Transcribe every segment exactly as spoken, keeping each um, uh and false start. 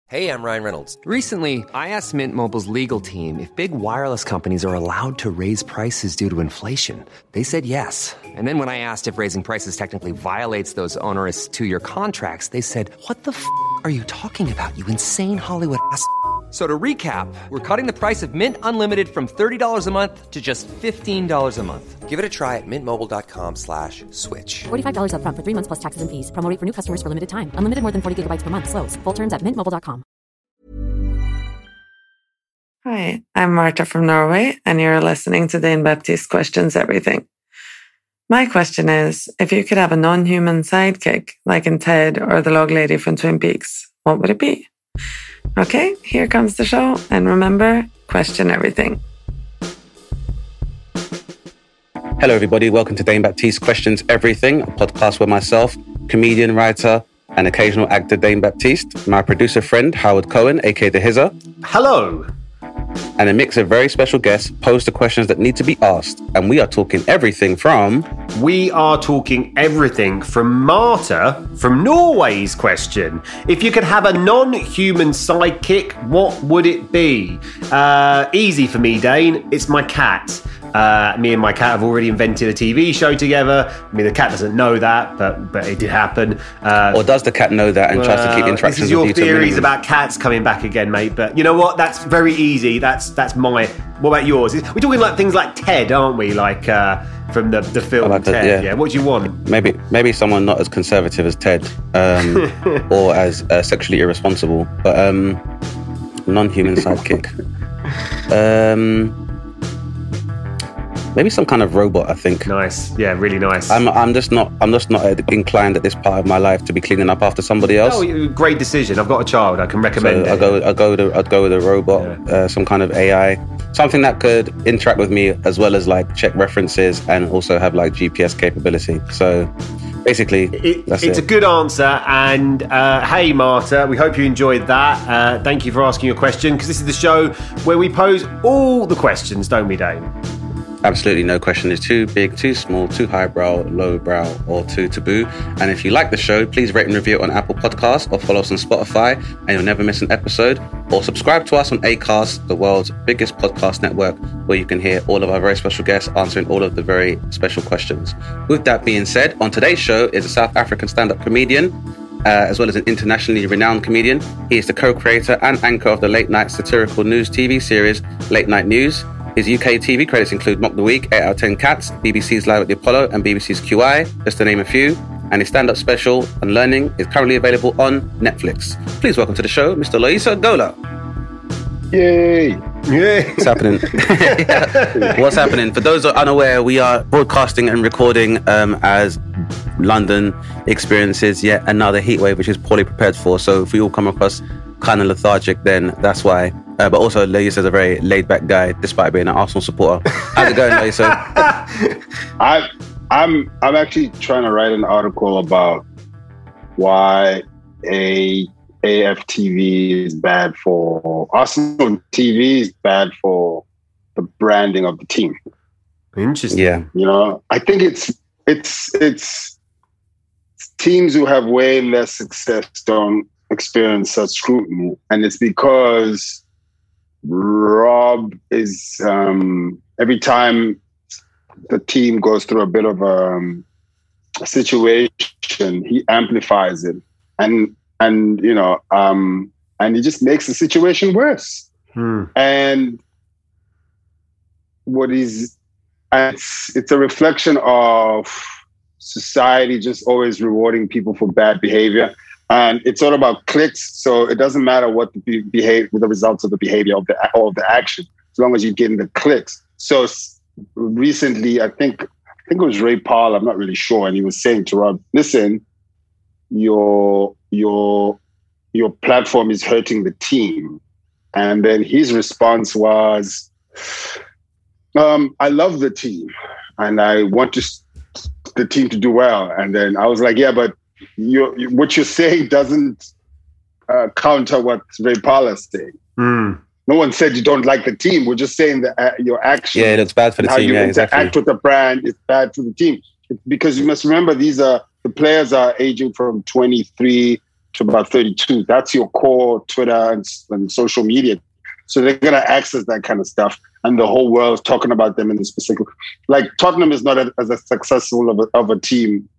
Hey, I'm Ryan Reynolds. Recently, I asked Mint Mobile's legal team if big wireless companies are allowed to raise prices due to inflation. They said yes. And then when I asked if raising prices technically violates those onerous two-year contracts, they said, what the f*** are you talking about, you insane Hollywood ass f- So to recap, we're cutting the price of Mint Unlimited from thirty dollars a month to just fifteen dollars a month. Give it a try at mintmobile.com slash switch. forty-five dollars up front for three months plus taxes and fees. Promo rate for new customers for limited time. Unlimited more than forty gigabytes per month. Slows full terms at mint mobile dot com. Hi, I'm Marta from Norway, and you're listening to Dane Baptiste Questions Everything. My question is, if you could have a non-human sidekick, like in Ted or the log lady from Twin Peaks, what would it be? Okay, here comes the show, and remember, question everything. Hello, everybody. Welcome to Dane Baptiste Questions Everything, a podcast where myself, comedian, writer, and occasional actor Dane Baptiste, my producer friend Howard Cohen, aka The Hizzer. Hello. And a mix of very special guests pose the questions that need to be asked. And we are talking everything from... We are talking everything from Marta from Norway's question. If you could have a non-human sidekick, what would it be? Uh, easy for me, Dane. It's my cat. Uh, me and my cat have already invented a T V show together. I mean, the cat doesn't know that, but but it did happen. Uh, or does the cat know that and uh, tries to keep interactions This is your with you theories about cats coming back again, mate. But you know what? That's very easy. That's that's my... What about yours? We're talking like things like Ted, aren't we? Like uh, from the, the film like Ted. The, yeah. yeah. What do you want? Maybe maybe someone not as conservative as Ted, um, or as uh, sexually irresponsible, but um, non-human sidekick. Um... Maybe some kind of robot, I think. Nice. Yeah, really nice. I'm I'm just not I'm just not inclined at this part of my life to be cleaning up after somebody else. Oh, great decision. I've got a child. I can recommend so it. I'll go I'll go with a, I'll go with a robot, yeah. uh, some kind of A I, something that could interact with me as well as like check references and also have like G P S capability. So basically, it, that's it's it. a good answer. And uh, hey, Marta, we hope you enjoyed that. Uh, thank you for asking your question, because this is the show where we pose all the questions, don't we, Dane? Absolutely no question is too big, too small, too highbrow, lowbrow, or too taboo. And if you like the show, please rate and review it on Apple Podcasts or follow us on Spotify, and you'll never miss an episode. Or subscribe to us on Acast, the world's biggest podcast network, where you can hear all of our very special guests answering all of the very special questions. With that being said, on today's show is a South African stand-up comedian, uh, as well as an internationally renowned comedian. He is the co-creator and anchor of the late-night satirical news T V series Late Night News. His U K T V credits include Mock the Week, eight out of ten Cats, B B C's Live at the Apollo, and B B C's Q I, just to name a few. And his stand-up special, Unlearning, is currently available on Netflix. Please welcome to the show, Mister Loyiso Gola. Yay! Yeah. What's happening? yeah. What's happening? For those who are unaware, we are broadcasting and recording um, as London experiences yet another heatwave, which is poorly prepared for. So if we all come across kind of lethargic, then that's why. Uh, but also, Loyiso is a very laid-back guy, despite being an Arsenal supporter. How's it going, Loyiso? I, I'm I'm actually trying to write an article about why a A F T V is bad for Arsenal T V is bad for the branding of the team. Interesting. Yeah. You know, I think it's it's it's teams who have way less success don't experience such scrutiny, and it's because Rob is um, every time the team goes through a bit of a, um, a situation, he amplifies it, and and you know, um, and he just makes the situation worse. Hmm. And what is it's it's a reflection of society just always rewarding people for bad behavior. And it's all about clicks, so it doesn't matter what the be- behave, the results of the behavior of the or of the action, as long as you're getting the clicks. So s- recently, I think I think it was Ray Paul. I'm not really sure, and he was saying to Rob, "Listen, your your your platform is hurting the team." And then his response was, um, "I love the team, and I want to s- the team to do well." And then I was like, "Yeah, but." You, what you're saying doesn't uh, counter what Ray Paul is saying. Mm. No one said you don't like the team. We're just saying that uh, your action, Yeah, it looks bad for the how team. you Yeah, interact exactly. with the brand is bad for the team. It's because you must remember these are the players are aging from twenty-three to about thirty-two. That's your core Twitter and, and social media. So they're going to access that kind of stuff. And the whole world is talking about them in the specific. Like Tottenham is not a, as a successful of a, of a team.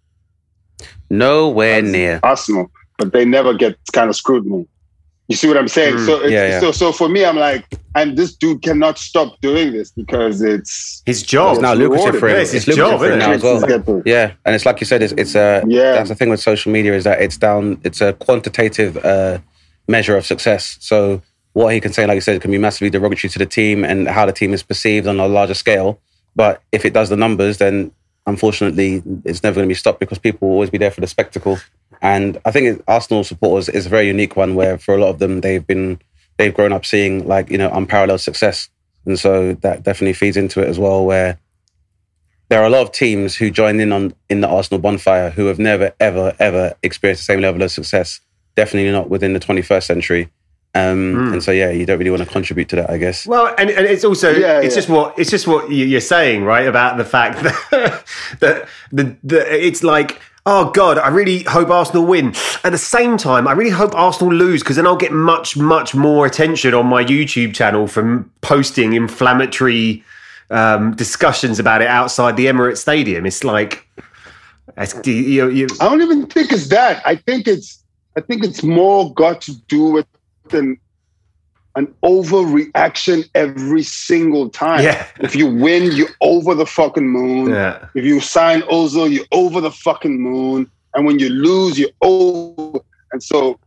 Nowhere near. Arsenal. But they never get kind of scrutiny. You see what I'm saying? Mm, so, it's, yeah, yeah. so, so for me, I'm like, and this dude cannot stop doing this because it's his job. It's now lucrative for him. Yeah, it's his it's job, for him now as well. Exactly. Yeah, and it's like you said, it's it's a yeah. That's the thing with social media is that it's down. It's a quantitative uh, measure of success. So what he can say, like you said, can be massively derogatory to the team and how the team is perceived on a larger scale. But if it does the numbers, then unfortunately, it's never going to be stopped because people will always be there for the spectacle. And I think Arsenal supporters is a very unique one where for a lot of them, they've been, they've grown up seeing like, you know, unparalleled success. And so that definitely feeds into it as well, where there are a lot of teams who join in on in the Arsenal bonfire who have never, ever, ever experienced the same level of success. Definitely not within the twenty-first century. Um, mm. And so, yeah, you don't really want to contribute to that, I guess. Well, and, and it's also yeah, it's yeah. just what it's just what you're saying, right? About the fact that that the, the it's like, oh God, I really hope Arsenal win. At the same time, I really hope Arsenal lose because then I'll get much, much more attention on my YouTube channel from posting inflammatory um, discussions about it outside the Emirates Stadium. It's like, it's, you, you, I don't even think it's that. I think it's, I think it's more got to do with an, an overreaction every single time. Yeah. If you win, you're over the fucking moon. Yeah. If you sign Ozil, you're over the fucking moon. And when you lose, you're over. And so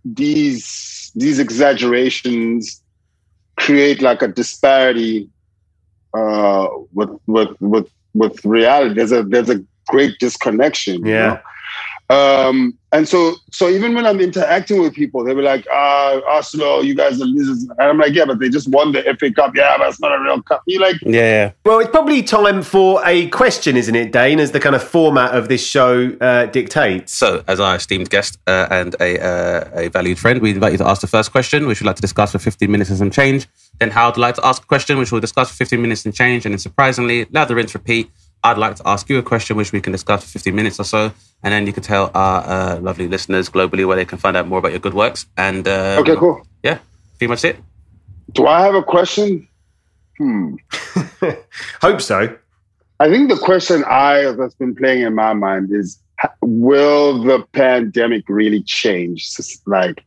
these these exaggerations create like a disparity uh, with with with with reality. There's a there's a great disconnection. Yeah. You know? Um, and so, so even when I'm interacting with people, they were like, ah, Arsenal, you guys are losers. And I'm like, yeah, but they just won the F A Cup. Yeah, but it's not a real cup. You're like, yeah, yeah. Well, it's probably time for a question, isn't it, Dane, as the kind of format of this show uh, dictates. So, as our esteemed guest uh, and a uh, a valued friend, we invite you to ask the first question, which we'd like to discuss for fifteen minutes and some change. Then Howard would like to ask a question, which we'll discuss for fifteen minutes and change. And then surprisingly, lather, rinse, repeat. I'd like to ask you a question, which we can discuss for fifteen minutes or so. And then you can tell our uh, lovely listeners globally where they can find out more about your good works. And um, okay, cool. Yeah, pretty much it. Do I have a question? Hmm. Hope so. I think the question I that's been playing in my mind is, will the pandemic really change like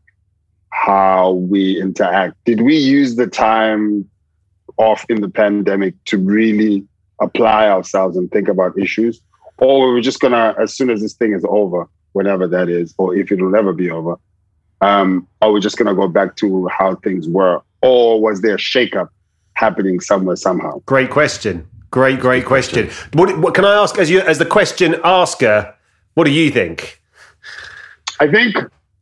how we interact? Did we use the time off in the pandemic to really apply ourselves and think about issues? Or were we just gonna, as soon as this thing is over, whenever that is, or if it'll ever be over, um, are we just gonna go back to how things were? Or was there a shakeup happening somewhere, somehow? Great question. Great, great question. What, what can I ask as you, as the question asker? What do you think? I think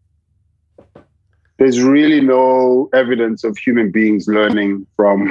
there's really no evidence of human beings learning from.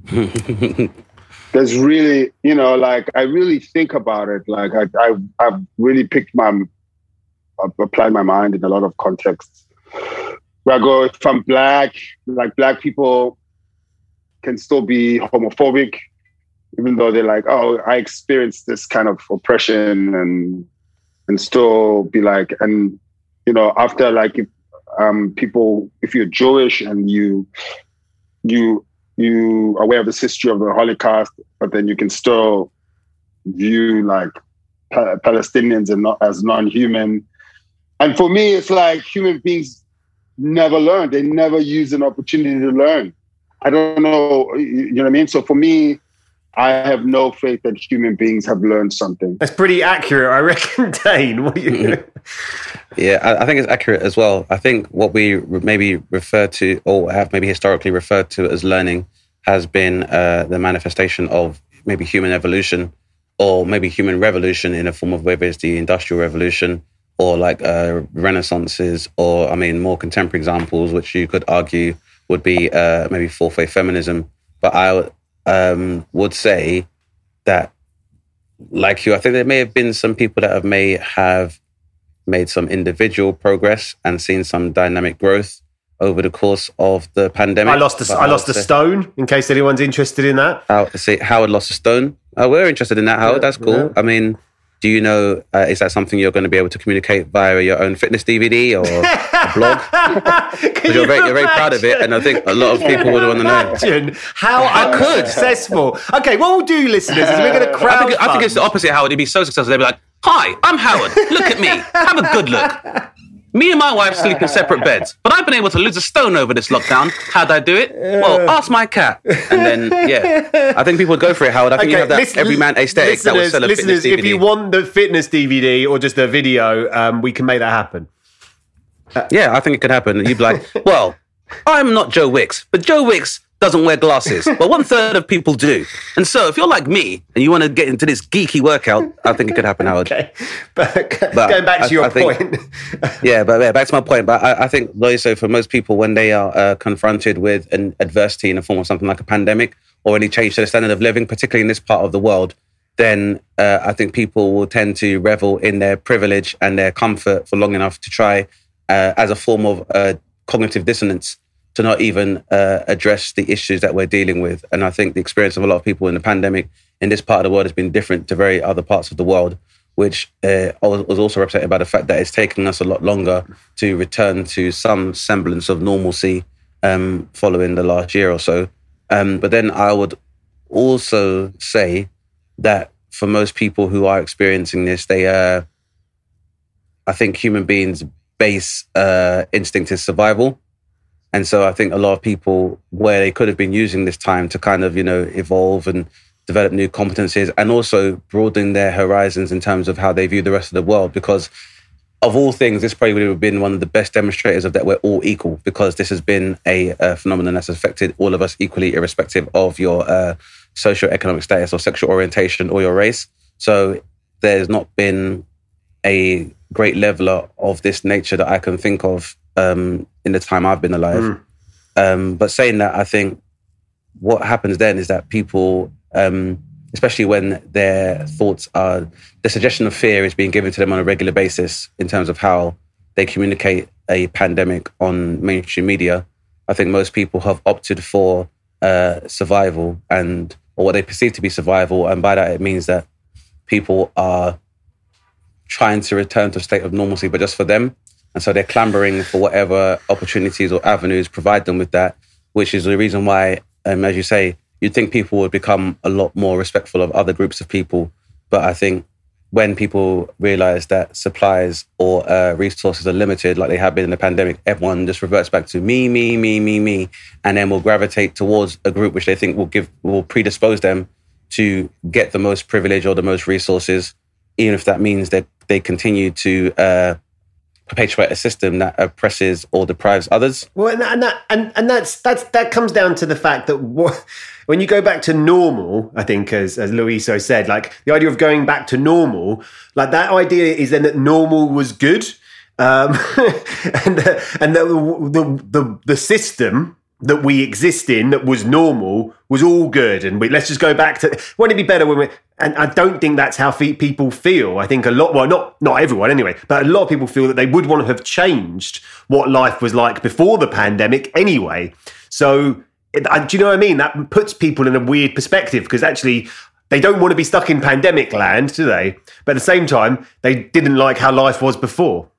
There's really, you know, like I really think about it. Like I, I, I've really picked my, I've applied my mind in a lot of contexts. Where I go, if I'm black, like black people can still be homophobic, even though they're like, oh, I experienced this kind of oppression, and and still be like, and you know, after like if um people, if you're Jewish and you you. you are aware of this history of the Holocaust, but then you can still view like pa- Palestinians and not as non-human. And for me, it's like human beings never learn. They never use an opportunity to learn. I don't know, you know what I mean? So for me, I have no faith that human beings have learned something. That's pretty accurate, I reckon, Dane. What do you Yeah, I, I think it's accurate as well. I think what we re- maybe refer to, or have maybe historically referred to as learning, has been uh, the manifestation of maybe human evolution, or maybe human revolution in a form of whether it's the Industrial Revolution or like uh, Renaissances, or I mean more contemporary examples, which you could argue would be uh, maybe fourth wave feminism. But I um, would say that, like you, I think there may have been some people that have may have made some individual progress and seen some dynamic growth over the course of the pandemic. I lost a, I lost a stone, in case anyone's interested in that. How, see, Howard lost a stone. Oh, we're interested in that, Howard. Yeah, That's cool. yeah. I mean, Do you know, uh, is that something you're going to be able to communicate via your own fitness D V D or a blog? Because you're, very, you're very proud of it, and I think a lot of people would want to know. Imagine how I could successful. Okay, what we'll do, listeners, is we're going to crowd. I think, I think it's the opposite, Howard. He'd be so successful. They'd be like, "Hi, I'm Howard. Look at me. Have a good look. Me and my wife sleep in separate beds, but I've been able to lose a stone over this lockdown. How'd I do it? Well, ask my cat." And then, yeah, I think people would go for it, Howard. I think Okay, you have that listen- every man aesthetic that would listeners, sell a listeners, fitness D V D. if you want the fitness D V D or just a video, um, we can make that happen. Yeah, I think it could happen. You'd be like, well, I'm not Joe Wicks, but Joe Wicks doesn't wear glasses. But one third of people do. And so if you're like me and you want to get into this geeky workout, I think it could happen, Howard. Okay, but, But going back to I- your I think- point. Yeah, but yeah, back to my point. But I, I think, Loiso, for most people, when they are uh, confronted with an adversity in the form of something like a pandemic or any change to the standard of living, particularly in this part of the world, then uh, I think people will tend to revel in their privilege and their comfort for long enough to try, uh, as a form of uh, cognitive dissonance, to not even uh, address the issues that we're dealing with. And I think the experience of a lot of people in the pandemic in this part of the world has been different to very other parts of the world, which uh, was also represented by the fact that it's taking us a lot longer to return to some semblance of normalcy um, following the last year or so. Um, but then I would also say that for most people who are experiencing this, they, uh, I think human beings' base uh, instinct is survival. And so I think a lot of people, where they could have been using this time to kind of, you know, evolve and develop new competencies and also broaden their horizons in terms of how they view the rest of the world. Because of all things, this probably would have been one of the best demonstrators of that we're all equal, because this has been a, a phenomenon that's affected all of us equally, irrespective of your uh, socioeconomic status or sexual orientation or your race. So there's not been a great leveler of this nature that I can think of um, in the time I've been alive. Mm. Um, but saying that, I think what happens then is that people, um, especially when their thoughts are, the suggestion of fear is being given to them on a regular basis in terms of how they communicate a pandemic on mainstream media. I think most people have opted for uh, survival and, or what they perceive to be survival. And by that, it means that people are trying to return to a state of normalcy, but just for them. And so they're clambering for whatever opportunities or avenues provide them with that, which is the reason why, um, as you say, you'd think people would become a lot more respectful of other groups of people. But I think when people realize that supplies or uh, resources are limited, like they have been in the pandemic, everyone just reverts back to me, me, me, me, me, and then will gravitate towards a group which they think will give, will predispose them to get the most privilege or the most resources, even if that means that they continue to uh, perpetuate a system that oppresses or deprives others. Well, and and that and, and that's that's that comes down to the fact that what, when you go back to normal, I think, as as Loiso said, like the idea of going back to normal, like that idea is then that normal was good, um, and the, and the, the the the system that we exist in that was normal was all good, and we, let's just go back to, wouldn't it be better when we, and I don't think that's how fe- people feel. I think a lot, well, not not everyone anyway, but a lot of people feel that they would want to have changed what life was like before the pandemic anyway. So, it, I, do you know what I mean? That puts people in a weird perspective, because actually they don't want to be stuck in pandemic land, do they? But at the same time, they didn't like how life was before.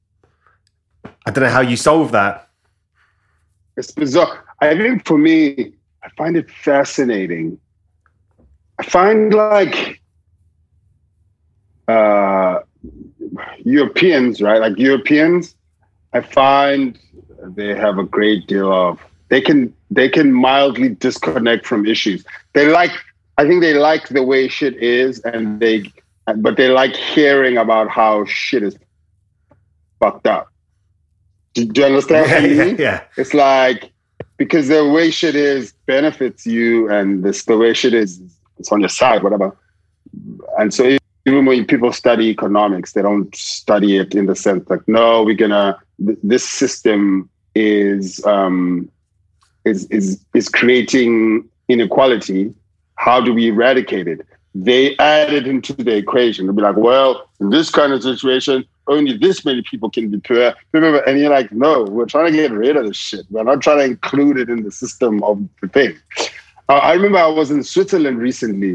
I don't know how you solve that. It's bizarre. I think for me, I find it fascinating. I find like uh, Europeans, right? Like Europeans, I find they have a great deal of, they can they can mildly disconnect from issues. They like, I think they like the way shit is, and they, but they like hearing about how shit is fucked up. Do, do you understand what I mean? Yeah, yeah. It's like, because the way shit is benefits you, and this the way shit is, it's on your side, whatever. And so even when people study economics, they don't study it in the sense like, no, we're gonna, th- this system is um, is is is creating inequality. How do we eradicate it? They add it into the equation. They'll be like, well, in this kind of situation, only this many people can be poor. And you're like, no, we're trying to get rid of this shit. We're not trying to include it in the system of the thing. Uh, I remember I was in Switzerland recently,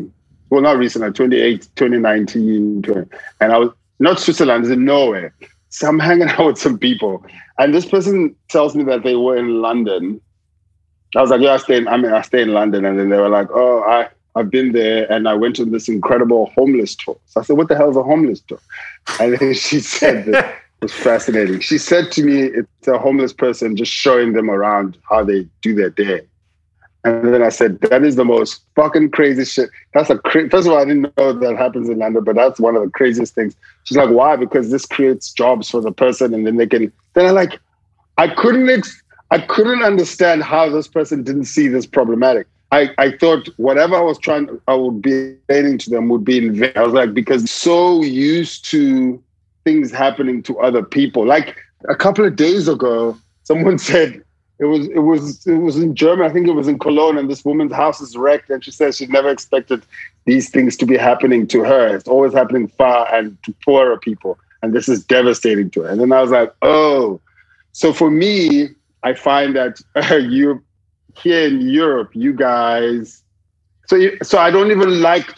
well, not recent, like twenty-eight, twenty nineteen, twenty, and I was, not Switzerland, it's in Norway. So I'm hanging out with some people, and this person tells me that they were in London. I was like, yeah, I stay in, I mean, I stay in London. And then they were like, oh, I, I've been there, and I went on this incredible homeless tour. So I said, what the hell is a homeless tour? And then she said that it was fascinating. She said to me, it's a homeless person just showing them around how they do their day. And then I said, that is the most fucking crazy shit. That's a cra- First of all, I didn't know that happens in London, but that's one of the craziest things. She's like, why? Because this creates jobs for the person, and then they can. Then I like, I couldn't, ex- I couldn't understand how this person didn't see this problematic. I, I thought whatever I was trying, I would be explaining to them would be in vain. I was like, because so used to things happening to other people. Like a couple of days ago, someone said. It was it was it was in Germany. I think it was in Cologne, and this woman's house is wrecked. And she says she never expected these things to be happening to her. It's always happening far and to poorer people, and this is devastating to her. And then I was like, oh, so for me, I find that uh, you here in Europe, you guys. So you, so I don't even like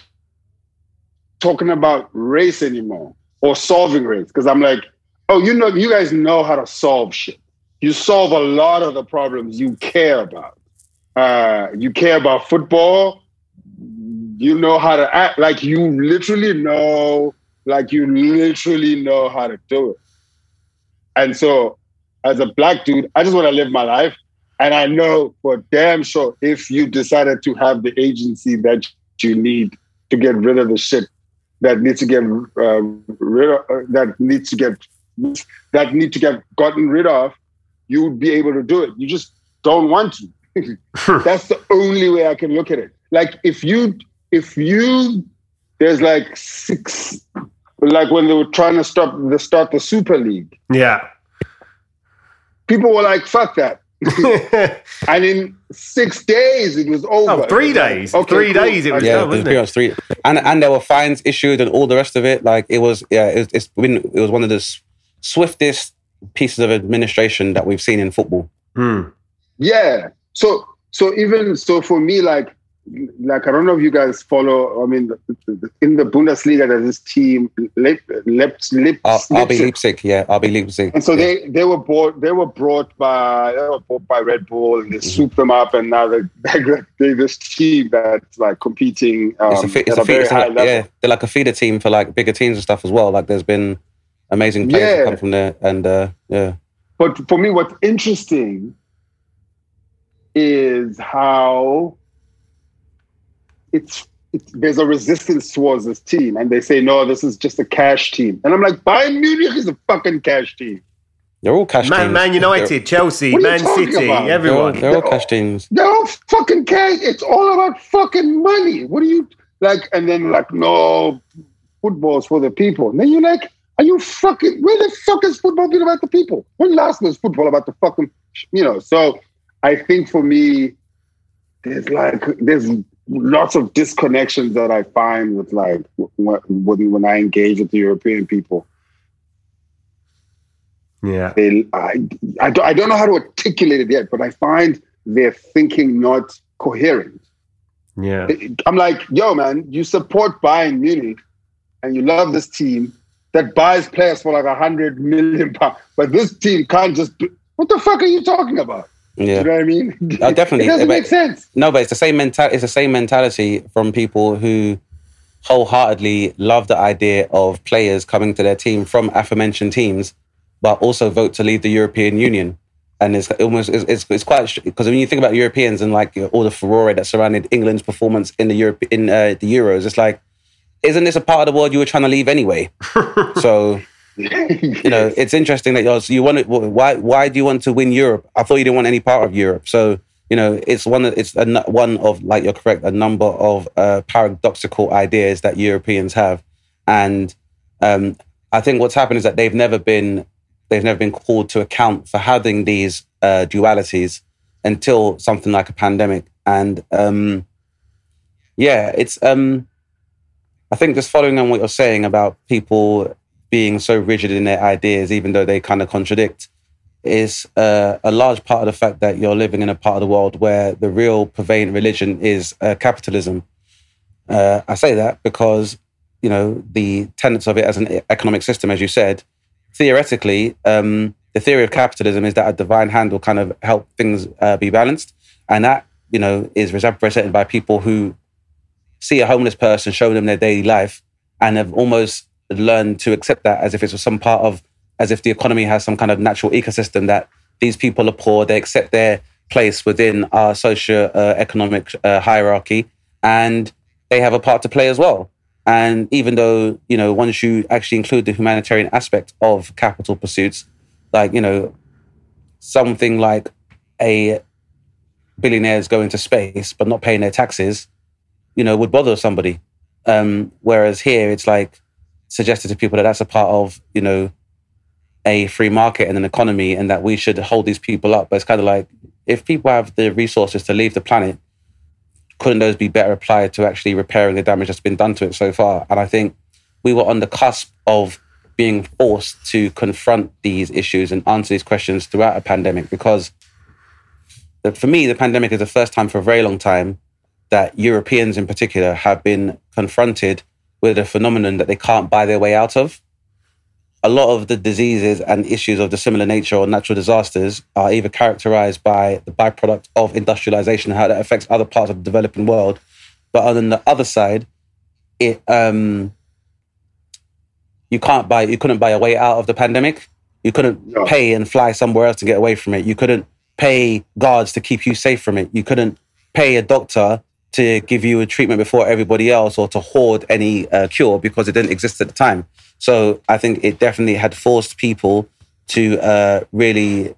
talking about race anymore or solving race, because I'm like, oh, you know, you guys know how to solve shit. You solve a lot of the problems you care about. Uh, you care about football. You know how to act. Like you literally know, like you literally know how to do it. And so as a black dude, I just want to live my life. And I know for damn sure if you decided to have the agency that you need to get rid of the shit that needs to get uh, rid of, uh, that needs to get, that need to get gotten rid of, you would be able to do it. You just don't want to. That's the only way I can look at it. Like if you, if you, there's like six, like when they were trying to stop the start the Super League. Yeah. People were like, fuck that. And in six days it was over. Oh, three days. Like, okay, three cool. days it was yeah, done, wasn't pretty it? much three. And and there were fines issued and all the rest of it. Like it was, yeah, it, it's been, it was one of the s- swiftest pieces of administration that we've seen in football. Hmm. Yeah. So so even so for me, like like I don't know if you guys follow. I mean, in the Bundesliga, there's this team, Lip, Lip, Lip, R- R B Leipzig. Leipzig, yeah, R B Leipzig. And so yeah. they they were bought they were brought by they were bought by Red Bull, and they Mm-hmm. swooped them up, and now they're, they're this team that's like competing um, It's a, fe- it's at a, a fe- very it's high like, level. yeah, they're like a feeder team for like bigger teams and stuff as well. Like there's been amazing players Yeah. that come from there, and uh, yeah, But for me, what's interesting is how it's, it's there's a resistance towards this team, and they say, no, this is just a cash team. And I'm like, Bayern Munich is a fucking cash team. they're all cash Man, teams. Man United, They're, Chelsea, What are you Man talking City, about? they're all, everyone. they're all cash teams. They're all fucking cash. It's all about fucking money. What do you like? And then like, no, football's for the people. And then you're like, are you fucking, where the fuck is football been about the people? When last was football about the fucking, you know? So I think for me, there's like, there's lots of disconnections that I find with like, when, when I engage with the European people. Yeah. They, I, I, don't, I don't know how to articulate it yet, but I find their thinking not coherent. Yeah. I'm like, yo, man, you support Bayern Munich and you love this team that buys players for like a hundred million pounds, but this team can't just. Do, what the fuck are you talking about? Yeah, You know what I mean? Oh, definitely. It doesn't But- make sense. No, but it's the same mental. It's the same mentality from people who wholeheartedly love the idea of players coming to their team from aforementioned teams, but also vote to leave the European Union. And it's almost it's it's, it's quite because when you think about Europeans and like all the furore that surrounded England's performance in the Europe in uh, the Euros, it's like, isn't this a part of the world you were trying to leave anyway? So. You know, it's interesting that you're, you want to, why why do you want to win Europe? I thought you didn't want any part of Europe. So, you know, it's one of, it's a, nu- one of, like you're correct, a number of uh, paradoxical ideas that Europeans have. And um, I think what's happened is that they've never been, they've never been called to account for having these uh, dualities until something like a pandemic. And um, yeah, it's, um, I think just following on what you're saying about people being so rigid in their ideas, even though they kind of contradict, is uh, a large part of the fact that you're living in a part of the world where the real prevailing religion is uh, capitalism. Uh, I say that because, you know, the tenets of it as an economic system, as you said, theoretically, um, the theory of capitalism is that a divine hand will kind of help things uh, be balanced. And that, you know, is represented by people who see a homeless person, show them their daily life, and have almost learned to accept that as if it's some part of, as if the economy has some kind of natural ecosystem that these people are poor, they accept their place within our socio-economic uh, hierarchy, and they have a part to play as well. And even though, you know, once you actually include the humanitarian aspect of capital pursuits, like, you know, something like a billionaires going to space but not paying their taxes, you know, would bother somebody. Um, whereas here, it's like suggested to people that that's a part of, you know, a free market and an economy, and that we should hold these people up. But it's kind of like, if people have the resources to leave the planet, couldn't those be better applied to actually repairing the damage that's been done to it so far? And I think we were on the cusp of being forced to confront these issues and answer these questions throughout a pandemic, because for me, the pandemic is the first time for a very long time that Europeans in particular have been confronted with a phenomenon that they can't buy their way out of. A lot of the diseases and issues of the similar nature or natural disasters are either characterized by the byproduct of industrialization and how that affects other parts of the developing world. But on the other side, it um, you can't buy, you couldn't buy a way out of the pandemic. You couldn't no. pay and fly somewhere else to get away from it. You couldn't pay guards to keep you safe from it. You couldn't pay a doctor to give you a treatment before everybody else, or to hoard any uh, cure, because it didn't exist at the time. So I think it definitely had forced people to uh, really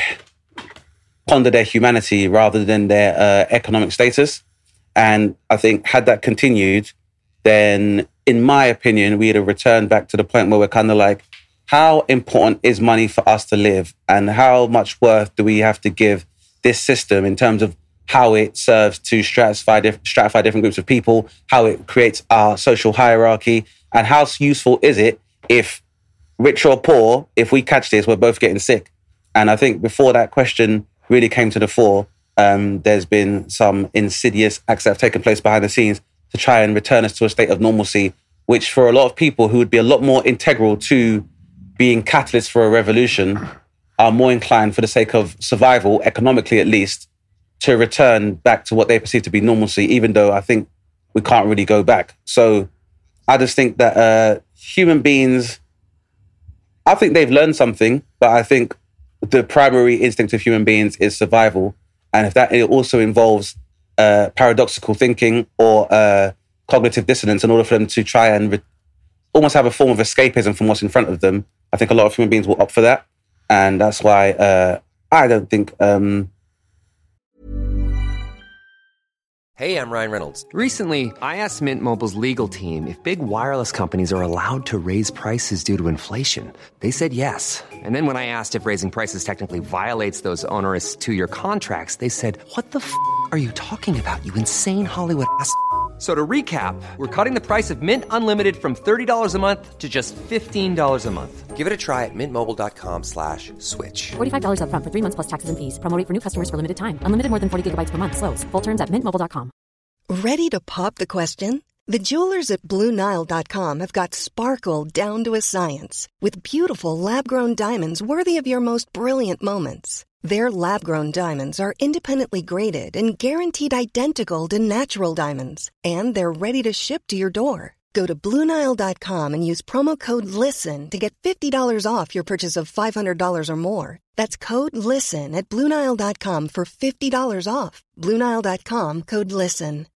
ponder their humanity rather than their uh, economic status. And I think had that continued, then in my opinion, we'd have returned back to the point where we're kind of like, how important is money for us to live? And how much worth do we have to give this system in terms of how it serves to stratify, diff- stratify different groups of people, how it creates our social hierarchy, and how useful is it if rich or poor, if we catch this, we're both getting sick? And I think before that question really came to the fore, um, there's been some insidious acts that have taken place behind the scenes to try and return us to a state of normalcy, which for a lot of people who would be a lot more integral to being catalysts for a revolution are more inclined, for the sake of survival, economically at least, to return back to what they perceive to be normalcy, even though I think we can't really go back. So I just think that uh, human beings, I think they've learned something, but I think the primary instinct of human beings is survival. And if that it also involves uh, paradoxical thinking or uh, cognitive dissonance in order for them to try and re- almost have a form of escapism from what's in front of them, I think a lot of human beings will opt for that. And that's why uh, I don't think... Um, Hey, I'm Ryan Reynolds. Recently, I asked Mint Mobile's legal team if big wireless companies are allowed to raise prices due to inflation. They said yes. And then when I asked if raising prices technically violates those onerous two-year contracts, they said, what the f*** are you talking about, you insane Hollywood ass f- So to recap, we're cutting the price of Mint Unlimited from thirty dollars a month to just fifteen dollars a month. Give it a try at mintmobile.com slash switch. forty-five dollars up front for three months plus taxes and fees. Promo rate for new customers for limited time. Unlimited more than forty gigabytes per month. Slows full terms at mint mobile dot com. Ready to pop the question? The jewelers at Blue Nile dot com have got sparkle down to a science with beautiful lab-grown diamonds worthy of your most brilliant moments. Their lab-grown diamonds are independently graded and guaranteed identical to natural diamonds, and they're ready to ship to your door. Go to Blue Nile dot com and use promo code LISTEN to get fifty dollars off your purchase of five hundred dollars or more. That's code LISTEN at Blue Nile dot com for fifty dollars off. Blue Nile dot com, code LISTEN.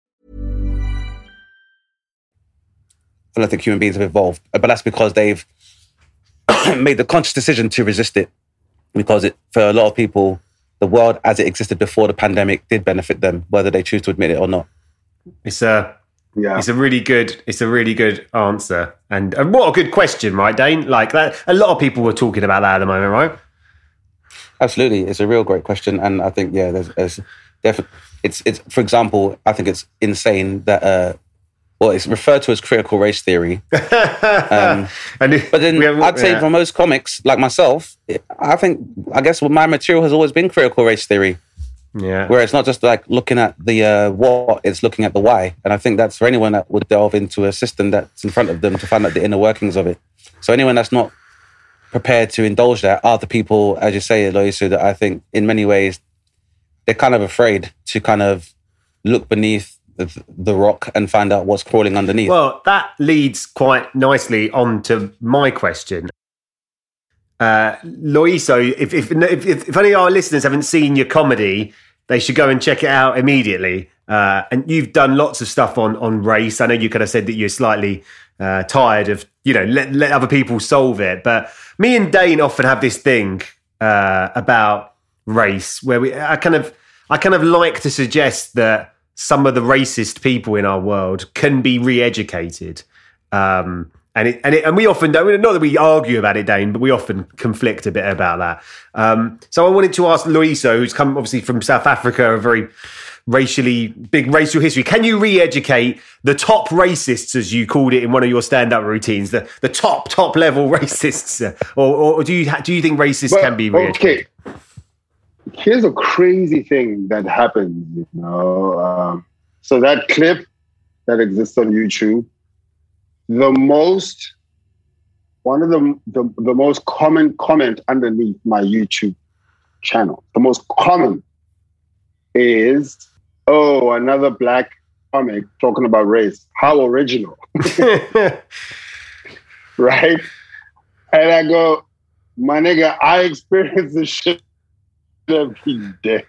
I don't think human beings have evolved, but that's because they've made the conscious decision to resist it. Because it, for a lot of people, the world as it existed before the pandemic did benefit them, whether they choose to admit it or not. It's a, yeah. it's a really good, it's a really good answer, and, and what a good question, right, Dane? Like that, a lot of people were talking about that at the moment, right? Absolutely, it's a real great question, and I think yeah, there's, there's definitely it's it's for example, I think it's insane that. Uh, Well, it's referred to as critical race theory. Um, but then have, I'd say yeah. for most comics, like myself, I think, I guess my material has always been critical race theory. Yeah. Where it's not just like looking at the uh, what, it's looking at the why. And I think that's for anyone that would delve into a system that's in front of them to find out the inner workings of it. So anyone that's not prepared to indulge that are the people, as you say, Loyiso, that I think in many ways they're kind of afraid to kind of look beneath the, the rock and find out what's crawling underneath. Well, that leads quite nicely on to my question. Uh, Loyiso, if, if, if, if any of our listeners haven't seen your comedy, they should go and check it out immediately. Uh, and you've done lots of stuff on, on race. I know you kind of said that you're slightly uh, tired of, you know, let, let other people solve it. But me and Dane often have this thing uh, about race where we, I kind of, I kind of like to suggest that some of the racist people in our world can be re-educated. Um, And it, and it, and we often don't, not that we argue about it, Dane, but we often conflict a bit about that. Um, so I wanted to ask Loyiso, who's come obviously from South Africa, a very racially, big racial history. Can you re-educate the top racists, as you called it in one of your stand-up routines, the, the top, top level racists? Or, or do you do you think racists but, can be re-educated? Okay. Here's a crazy thing that happens, you know. Um, so that clip that exists on YouTube, The most, one of the, the the most common comment underneath my YouTube channel, the most common is, oh, another black comic talking about race. How original. Right? And I go, my nigga, I experience this shit every day.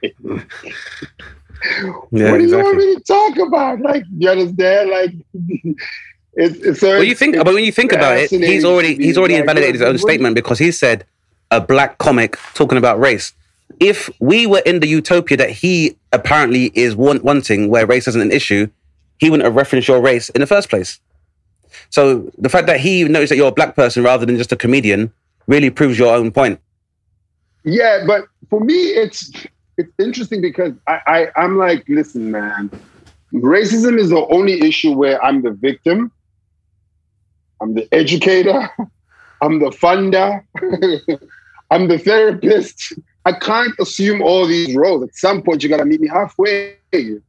Yeah, what do you exactly. want me to talk about? Like, you understand? Like... It's, it's, so well, you think, but when you think about it, he's already he's already like, invalidated his own statement because he said a black comic talking about race. If we were in the utopia that he apparently is want, wanting, where race isn't an issue, he wouldn't have referenced your race in the first place. So the fact that he knows that you're a black person rather than just a comedian really proves your own point. Yeah, but for me, it's it's interesting because I, I I'm like, listen, man, racism is the only issue where I'm the victim. I'm the educator. I'm the funder. I'm the therapist. I can't assume all these roles. At some point, you got to meet me halfway. You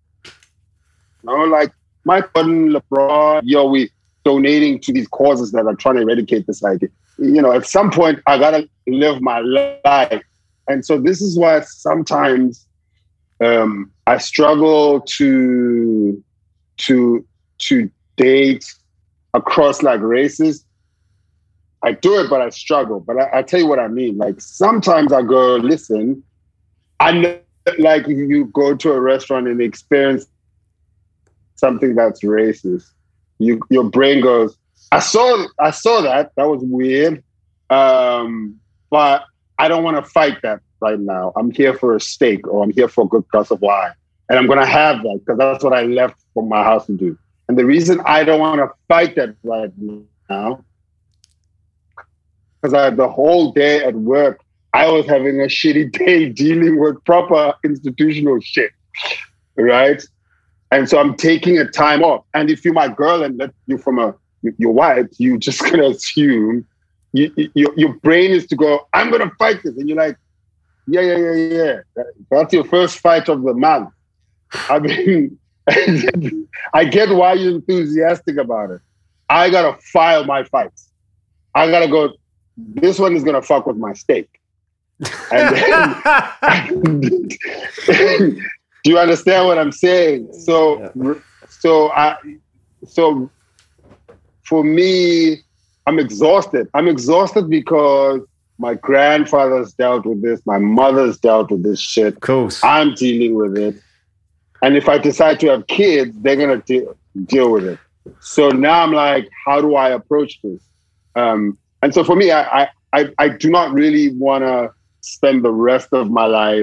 know, like my cousin LeBron, yo, we donating to these causes that are trying to eradicate this idea. You know, at some point, I got to live my life. And so this is why sometimes um, I struggle to, to, to date across like races. I do it, but I struggle. But I, I tell you what I mean. Like sometimes I go, listen, I know, like you go to a restaurant and experience something that's racist. You, your brain goes, I saw, I saw that. That was weird. Um, but I don't want to fight that right now. I'm here for a steak or I'm here for a good glass of wine. And I'm going to have that because that's what I left from my house to do. And the reason I don't want to fight that right now, because I had the whole day at work, I was having a shitty day dealing with proper institutional shit, right? And so I'm taking a time off. And if you're my girl and let you from a your wife, you just gonna assume you, you, your brain is to go, I'm gonna fight this, and you're like, yeah, yeah, yeah, yeah. That's your first fight of the month. I mean. I get why you're enthusiastic about it. I gotta file my fights. I gotta go, this one is gonna fuck with my steak. And then, do you understand what I'm saying? So, yeah. so I, so for me, I'm exhausted. I'm exhausted because my grandfather's dealt with this. My mother's dealt with this shit. Of course. I'm dealing with it. And if I decide to have kids, they're going to de- deal with it. So now I'm like, how do I approach this? Um, and so for me, I, I, I, I do not really want to spend the rest of my life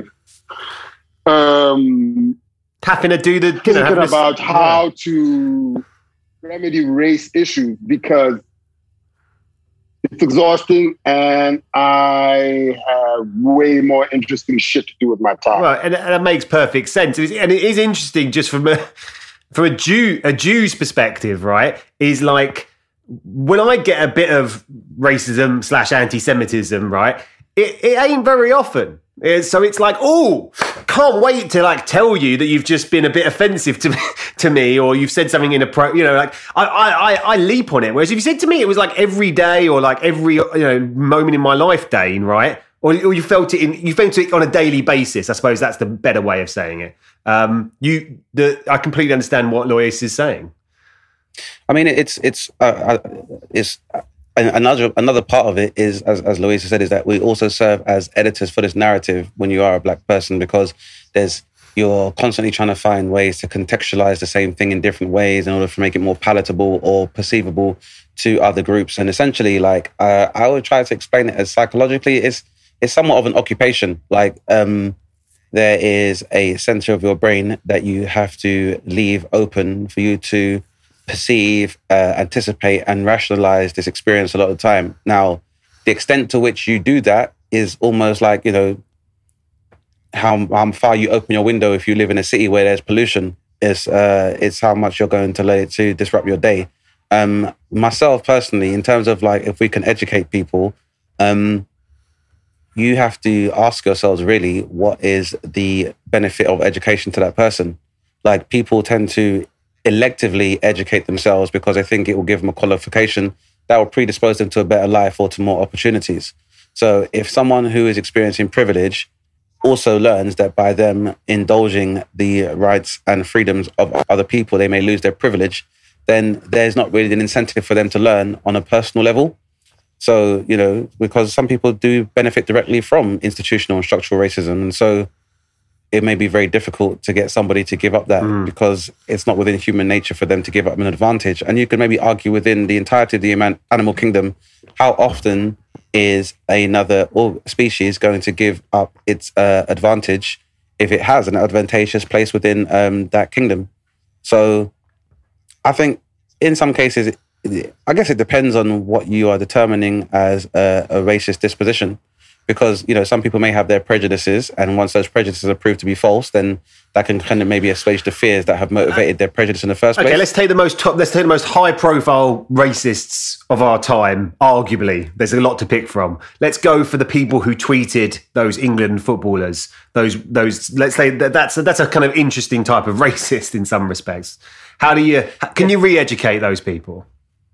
um, having to do the... You thinking know, about to, how yeah. to remedy race issues because it's exhausting and I have way more interesting shit to do with my time. Right, and, and that makes perfect sense. And it is interesting just from a, from a Jew, a Jew's perspective, right, is like when I get a bit of racism slash anti-Semitism, right, it, it ain't very often. It's, so it's like, oh, can't wait to like tell you that you've just been a bit offensive to me, to me, or you've said something in a pro, you know, like I, I, I leap on it. Whereas if you said to me, it was like every day or like every, you know, moment in my life, Dane, right? Or, or you felt it in, you felt it on a daily basis. I suppose that's the better way of saying it. Um, you, the, I completely understand what Lois is saying. I mean, it's it's uh, it's. And another another part of it is, as, as Louisa said, is that we also serve as editors for this narrative when you are a black person, because there's you're constantly trying to find ways to contextualize the same thing in different ways in order to make it more palatable or perceivable to other groups. And essentially, like uh, I would try to explain it as psychologically, it's it's somewhat of an occupation. Like um, there is a center of your brain that you have to leave open for you to perceive, uh, anticipate, and rationalize this experience a lot of the time. Now, the extent to which you do that is almost like, you know, how, how far you open your window if you live in a city where there's pollution. It's, uh, it's how much you're going to let it to disrupt your day. Um, myself, personally, in terms of like, if we can educate people, um, you have to ask yourselves, really, what is the benefit of education to that person? Like, people tend to electively educate themselves because they think it will give them a qualification that will predispose them to a better life or to more opportunities. So if someone who is experiencing privilege also learns that by them indulging the rights and freedoms of other people, they may lose their privilege, then there's not really an incentive for them to learn on a personal level. So, you know, because some people do benefit directly from institutional and structural racism. And so it may be very difficult to get somebody to give up that mm. because it's not within human nature for them to give up an advantage. And you can maybe argue within the entirety of the animal kingdom, how often is another species going to give up its uh, advantage if it has an advantageous place within um, that kingdom? So I think in some cases, I guess it depends on what you are determining as a, a racist disposition. Because, you know, some people may have their prejudices, and once those prejudices are proved to be false, then that can kind of maybe assuage the fears that have motivated their prejudice in the first place. Okay, let's take the most top, let's take the most high-profile racists of our time. Arguably, there's a lot to pick from. Let's go for the people who tweeted those England footballers. Those, those. Let's say that that's a, that's a kind of interesting type of racist in some respects. How do you? Can you re-educate those people?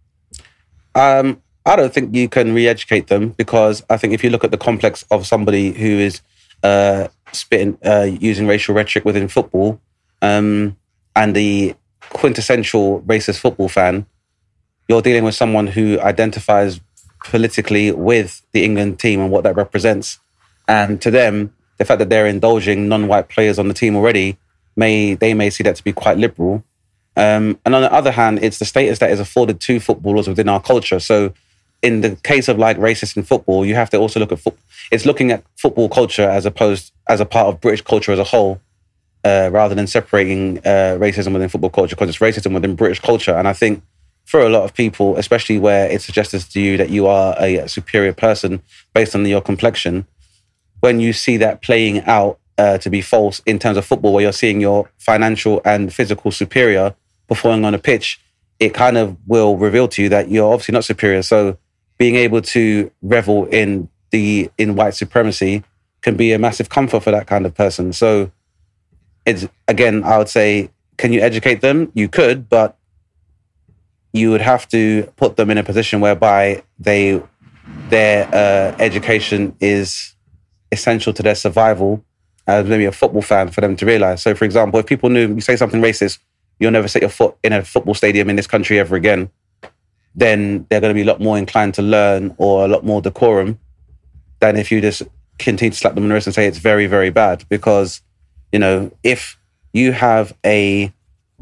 Um. I don't think you can re-educate them, because I think if you look at the complex of somebody who is uh, spitting, uh, using racial rhetoric within football, um, and the quintessential racist football fan, you're dealing with someone who identifies politically with the England team and what that represents. And to them, the fact that they're indulging non-white players on the team already, may they may see that to be quite liberal. Um, and on the other hand, it's the status that is afforded to footballers within our culture. So in the case of like racist in football, you have to also look at football. It's looking at football culture as opposed as a part of British culture as a whole, uh, rather than separating uh, racism within football culture, because it's racism within British culture. And I think for a lot of people, especially where it suggests to you that you are a superior person based on your complexion, when you see that playing out uh, to be false in terms of football, where you're seeing your financial and physical superior performing on a pitch, it kind of will reveal to you that you're obviously not superior. So being able to revel in the in white supremacy can be a massive comfort for that kind of person. So it's, again, I would say, can you educate them? You could, but you would have to put them in a position whereby they their uh, education is essential to their survival as maybe a football fan for them to realize. So, for example, if people knew you say something racist, you'll never set your foot in a football stadium in this country ever again, then they're going to be a lot more inclined to learn, or a lot more decorum, than if you just continue to slap them on the wrist and say it's very, very bad. Because, you know, if you have a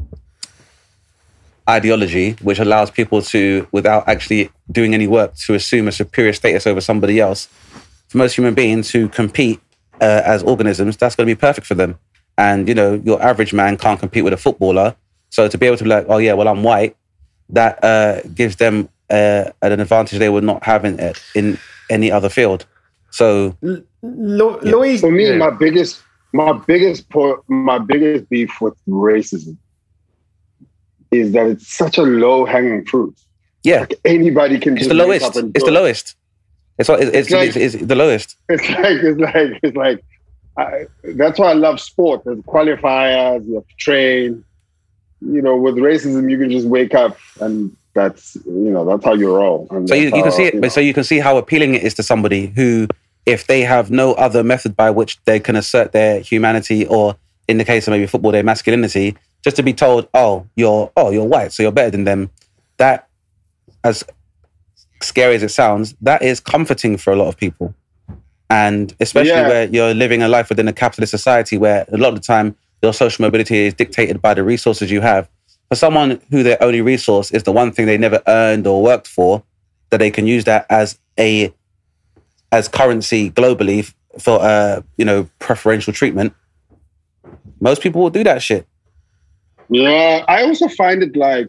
ideology which allows people to, without actually doing any work, to assume a superior status over somebody else, for most human beings who compete uh, as organisms, that's going to be perfect for them. And, you know, your average man can't compete with a footballer. So to be able to be like, oh yeah, well, I'm white, that uh, gives them uh, an advantage they would not have in in any other field. So, L- Lo- yeah. Louise, for me, yeah. my biggest, my biggest, po- my biggest beef with racism is that it's such a low hanging fruit. Yeah, like anybody can. It's just the lowest. Up and it's the lowest. It's, it's, it's, it's, like, it's, it's the lowest. It's like it's like it's like I, that's why I love sport. There's qualifiers, you have to train. You know, with racism, you can just wake up and that's, you know, that's how you roll. And so you, you how, can see it, you know. so you can see how appealing it is to somebody who, if they have no other method by which they can assert their humanity, or in the case of maybe football, their masculinity, just to be told, oh, you're, oh, you're white, so you're better than them. That, as scary as it sounds, that is comforting for a lot of people. And especially Yeah. where you're living a life within a capitalist society where a lot of the time your social mobility is dictated by the resources you have. For someone who their only resource is the one thing they never earned or worked for, that they can use that as a as currency globally for uh, you know, preferential treatment, most people will do that shit. Yeah, I also find it like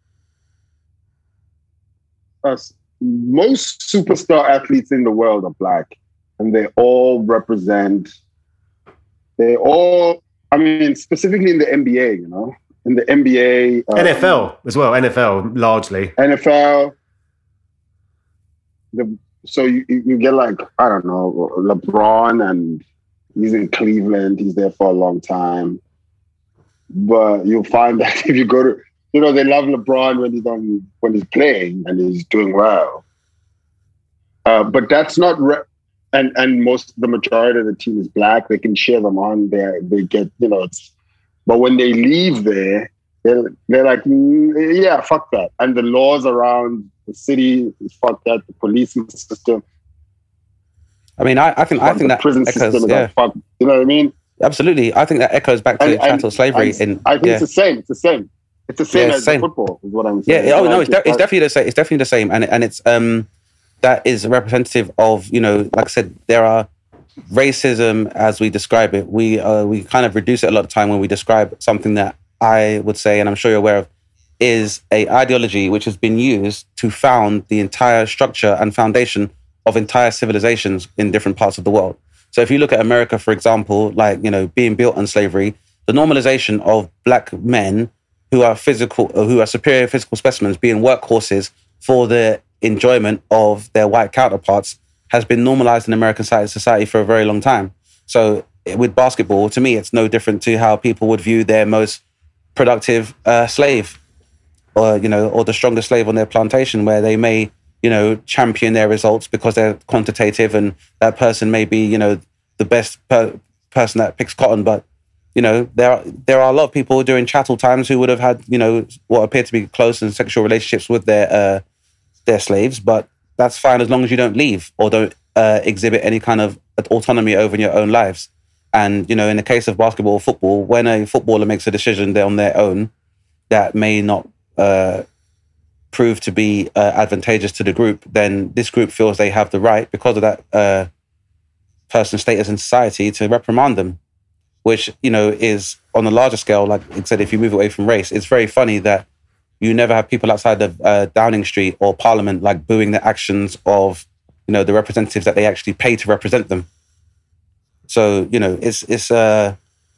us, most superstar athletes in the world are black, and they all represent, they all, I mean, specifically in the N B A, you know, in the N B A. Um, N F L as well, N F L largely. N F L. The, so you, you get like, I don't know, LeBron, and he's in Cleveland. He's there for a long time. But you'll find that if you go to, you know, they love LeBron when he's on, when he's playing and he's doing well. Uh, but that's not, re- and and most, the majority of the team is black. They can cheer them on there. They get, you know, it's, but when they leave there, they're, they're like, mm, yeah, fuck that. And the laws around the city is fuck that. The police system. I mean, I, I think I think the that prison echoes, system is yeah, like, fuck. You know what I mean? absolutely. I think that echoes back to And- and- chattel slavery. and in I think yeah. it's the same. It's the same. It's the same Yeah, as same. the football, is what I'm Yeah, saying. oh no, Like, it's, de- it's like- definitely the same. It's definitely the same, and and it's um that is representative of, you know, like I said, there are racism as we describe it. We uh, we kind of reduce it a lot of time when we describe something that I would say, and I'm sure you're aware of, is a ideology which has been used to found the entire structure and foundation of entire civilizations in different parts of the world. So if you look at America, for example, like, you know, being built on slavery, the normalization of black men who are physical, who are superior physical specimens being workhorses for the enjoyment of their white counterparts has been normalized in American society for a very long time. So with basketball, to me, it's no different to how people would view their most productive uh, slave, or, you know, or the strongest slave on their plantation, where they may, you know, champion their results because they're quantitative, and that person may be, you know, the best per- person that picks cotton. But, you know, there are, there are a lot of people during chattel times who would have had, you know, what appear to be close and sexual relationships with their uh, their slaves, but that's fine as long as you don't leave or don't uh, exhibit any kind of autonomy over your own lives. And, you know, in the case of basketball or football, when a footballer makes a decision on their own that may not uh, prove to be uh, advantageous to the group, then this group feels they have the right, because of that uh, person's status in society, to reprimand them, which, you know, is on a larger scale. Like I said, if you move away from race, it's very funny that you never have people outside of uh, Downing Street or Parliament like booing the actions of, you know, the representatives that they actually pay to represent them. So, you know, it's it's. Uh,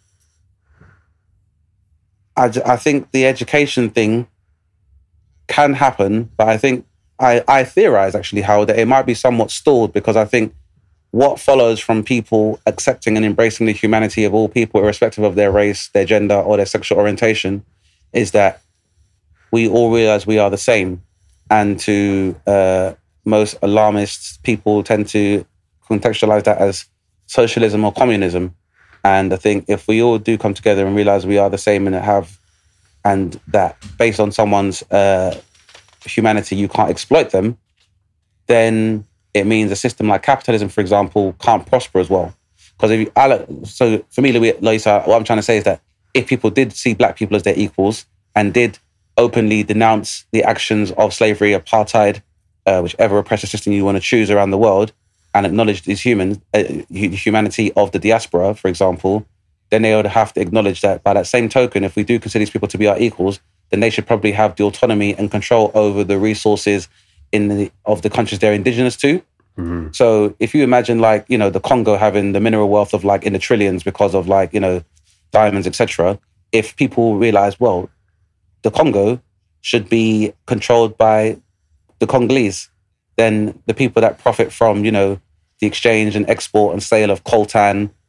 I I think the education thing can happen, but I think I I theorize actually how that it might be somewhat stalled, because I think what follows from people accepting and embracing the humanity of all people, irrespective of their race, their gender, or their sexual orientation, is that we all realize we are the same. And to uh, most alarmist people tend to contextualize that as socialism or communism. And I think if we all do come together and realize we are the same, and have, and that based on someone's uh, humanity, you can't exploit them, then it means a system like capitalism, for example, can't prosper as well. Because if you, so for me, Lisa, what I'm trying to say is that if people did see black people as their equals and did openly denounce the actions of slavery, apartheid, uh, whichever oppressive system you want to choose around the world, and acknowledge these humans, uh, humanity of the diaspora, for example, then they would have to acknowledge that by that same token, if we do consider these people to be our equals, then they should probably have the autonomy and control over the resources in the, of the countries they're indigenous to. Mm-hmm. So if you imagine, like, you know, the Congo having the mineral wealth of like in the trillions because of like, you know, diamonds, et cetera. If people realize, well, the Congo should be controlled by the Congolese, then the people that profit from, you know, the exchange and export and sale of coltan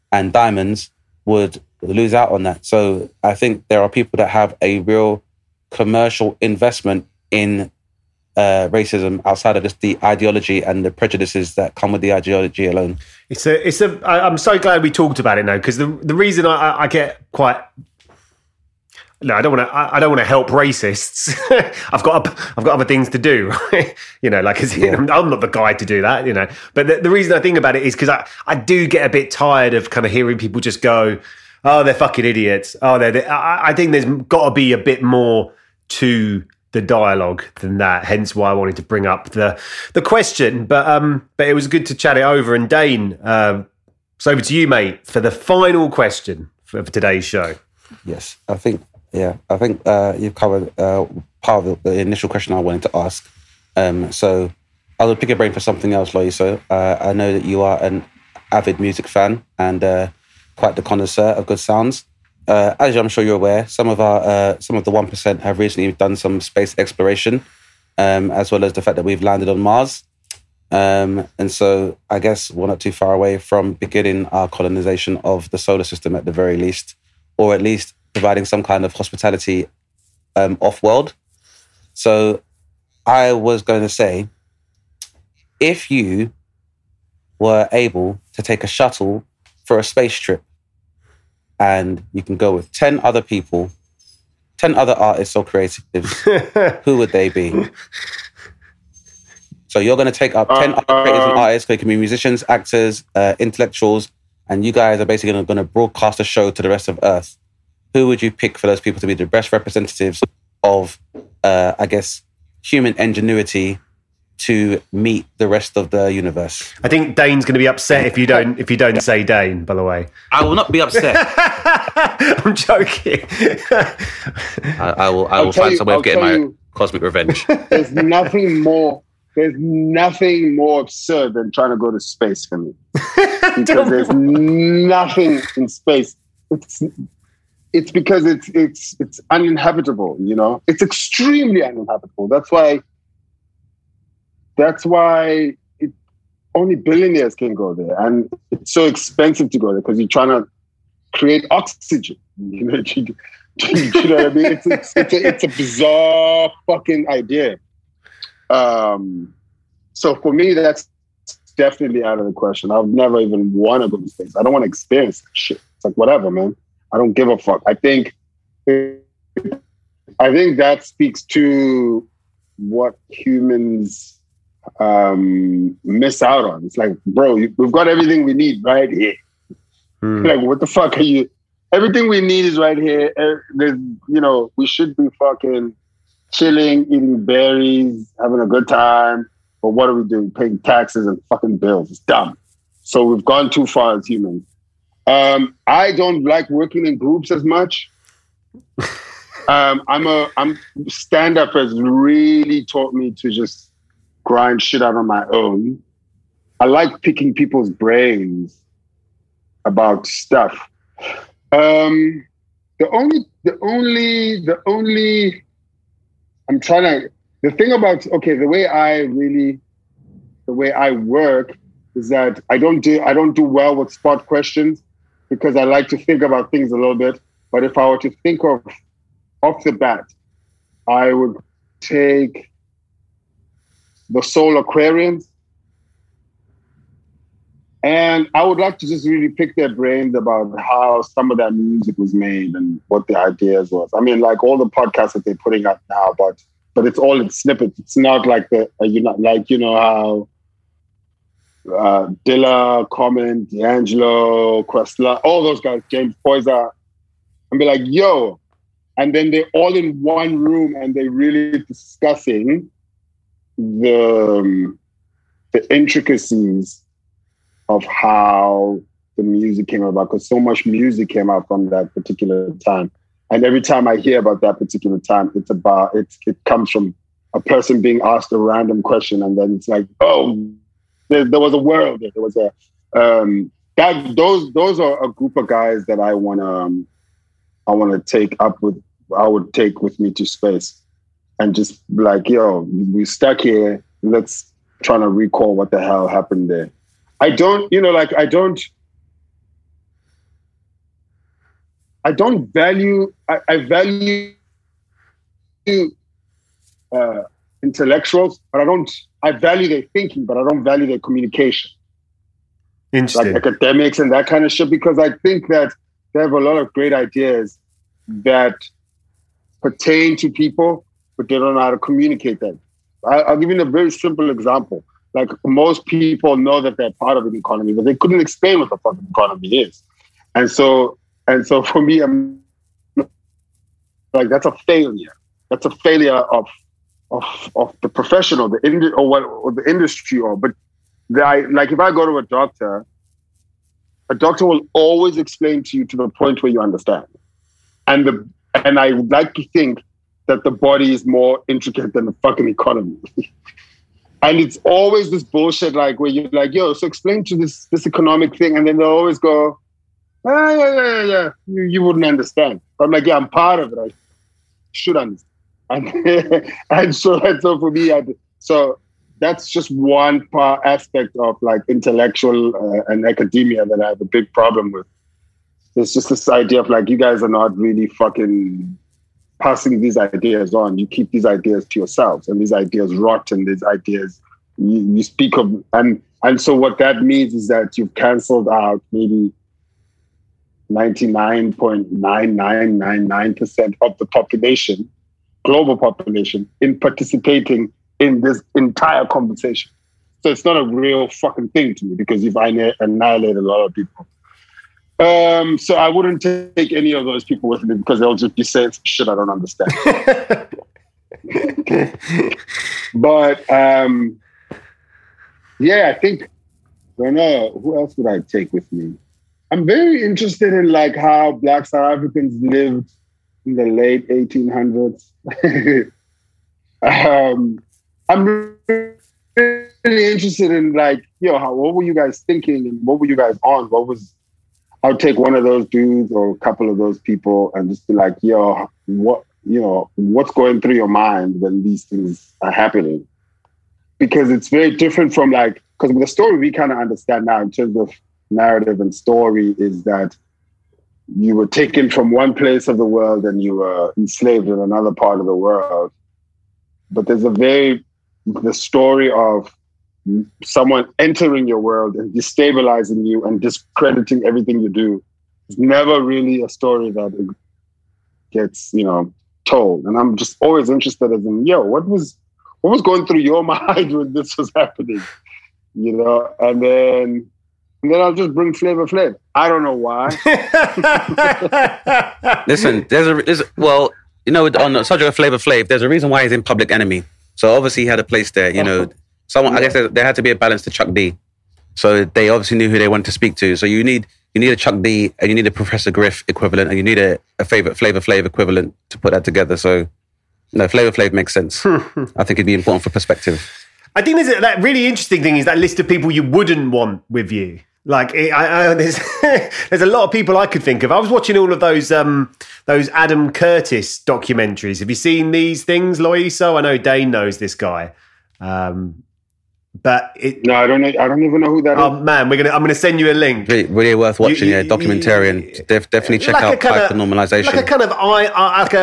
and diamonds would lose out on that. So I think there are people that have a real commercial investment in uh, racism outside of just the ideology and the prejudices that come with the ideology alone. It's a, it's a. I, I'm so glad we talked about it now, because the the reason I, I get quite. No, I don't want to. I don't want to help racists. I've got. I've got other things to do. Right? You know, like yeah. I'm, I'm not the guy to do that. You know, but the, the reason I think about it is because I, I do get a bit tired of kind of hearing people just go, "Oh, they're fucking idiots." Oh, they're. they're I, I think there's got to be a bit more to the dialogue than that. Hence, why I wanted to bring up the the question. But um, but it was good to chat it over. And Dane, uh, it's over to you, mate, for the final question for, for today's show. Yes, I think. Yeah, I think uh, you've covered uh, part of the, the initial question I wanted to ask. Um, so I'll pick your brain for something else, Loyiso. Uh, I know that you are an avid music fan and uh, quite the connoisseur of good sounds. Uh, as I'm sure you're aware, some of our uh, some of the one percent have recently done some space exploration, um, as well as the fact that we've landed on Mars. Um, and so I guess we're not too far away from beginning our colonization of the solar system at the very least, or at least providing some kind of hospitality um, off-world. So I was going to say, if you were able to take a shuttle for a space trip and you can go with ten other people, ten other artists or creatives, who would they be? So you're going to take up ten uh, other creatives and artists. They can be musicians, actors, uh, intellectuals, and you guys are basically going to broadcast a show to the rest of Earth. Who would you pick for those people to be the best representatives of, uh, I guess, human ingenuity to meet the rest of the universe? I think Dane's going to be upset if you don't if you don't say Dane, by the way. I will not be upset. I'm joking. I, I will I will find some way of getting my you, cosmic revenge. There's nothing more there's nothing more absurd than trying to go to space for me. Because there's nothing in space. It's It's because it's it's it's uninhabitable, you know. It's extremely uninhabitable. That's why. That's why it, only billionaires can go there, and it's so expensive to go there because you're trying to create oxygen. You know, you, you know what I mean? It's it's, it's, a, it's a bizarre fucking idea. Um, so for me, that's definitely out of the question. I would never even want to go to space. I don't want to experience that shit. It's like whatever, man. I don't give a fuck. I think, I think that speaks to what humans um, miss out on. It's like, bro, we've got everything we need right here. Hmm. Like, what the fuck are you? Everything we need is right here. There's, you know, we should be fucking chilling, eating berries, having a good time. But what are we doing? Paying taxes and fucking bills. It's dumb. So we've gone too far as humans. Um, I don't like working in groups as much. um, I'm a I'm stand-up has really taught me to just grind shit out on my own. I like picking people's brains about stuff. Um, the only the only the only I'm trying to the thing about okay, the way I really the way I work is that I don't do I don't do well with spot questions. Because I like to think about things a little bit. But if I were to think of off the bat, I would take the Soul Aquarians. And I would like to just really pick their brains about how some of that music was made and what the ideas was. I mean, like all the podcasts that they're putting out now, but but it's all in snippets. It's not like the uh, you know, like you know how Uh, Dilla, Common, D'Angelo, Questlove, all those guys, James Poyser, and be like, yo, and then they're all in one room and they're really discussing the, um, the intricacies of how the music came about, because so much music came out from that particular time. And every time I hear about that particular time, it's about, it's, it comes from a person being asked a random question and then it's like, oh, There, there was a world. There was a um, that. Those those are a group of guys that I want to um, I want to take up with. I would take with me to space, and just like yo, we stuck here. Let's try to recall what the hell happened there. I don't, you know, like I don't. I don't value, I, I value uh, intellectuals, but I don't, I value their thinking, but I don't value their communication. Interesting. Like academics and that kind of shit, because I think that they have a lot of great ideas that pertain to people, but they don't know how to communicate them. I, I'll give you a very simple example. Like most people know that they're part of an economy, but they couldn't explain what the fucking economy is. And so, and so for me, I'm like, that's a failure. That's a failure of of of the professional, the ind- or what, or the industry, or but the, I, like if I go to a doctor, a doctor will always explain to you to the point where you understand. And the and I would like to think that the body is more intricate than the fucking economy. And it's always this bullshit, like where you're like, yo, so explain to this this economic thing, and then they'll always go, ah, yeah, yeah, yeah, yeah. You, you wouldn't understand. But I'm like, yeah, I'm part of it. I should understand. And, and so, and so for me, I, so that's just one part aspect of like intellectual uh, and academia that I have a big problem with. It's just this idea of like, you guys are not really fucking passing these ideas on. You keep these ideas to yourselves, and these ideas rot, and these ideas you, you speak of. And, and so what that means is that you've canceled out maybe ninety-nine point nine nine nine nine percent of the population, global population, in participating in this entire conversation. So it's not a real fucking thing to me because you've annihilated a lot of people. Um, so I wouldn't take any of those people with me because they'll just be saying some shit I don't understand. But um, yeah, I think, I don't know, who else would I take with me? I'm very interested in like how Black South Africans lived in the late eighteen hundreds. um, I'm really interested in like, yo, how, what were you guys thinking and what were you guys on? What was, I'll take one of those dudes or a couple of those people and just be like, yo, what, you know, what's going through your mind when these things are happening? Because it's very different from like, because the story we kind of understand now in terms of narrative and story is that you were taken from one place of the world and you were enslaved in another part of the world. But there's a very, the story of someone entering your world and destabilizing you and discrediting everything you do is never really a story that gets, you know, told. And I'm just always interested in, yo, what was, what was going through your mind when this was happening? You know, and then, and then I'll just bring Flavor Flav. I don't know why. Listen, there's a, there's a well, you know, on the subject of Flavor Flav, there's a reason why he's in Public Enemy. So obviously he had a place there. You know, someone. I guess there, there had to be a balance to Chuck D. So they obviously knew who they wanted to speak to. So you need you need a Chuck D and you need a Professor Griff equivalent and you need a, a favorite Flavor Flav equivalent to put that together. So no, Flavor Flav makes sense. I think it'd be important for perspective. I think there's a, that really interesting thing is that list of people you wouldn't want with you. Like, I, I, there's there's a lot of people I could think of. I was watching all of those um, those Adam Curtis documentaries. Have you seen these things, Loiso? I know Dane knows this guy. Um, but it, no, I don't know. I don't even know who that oh, is. Oh man, we're gonna. I'm gonna send you a link. Really, really worth watching. You, you, yeah, documentarian. You, Def, definitely check like out Hypernormalization. Like a kind of I like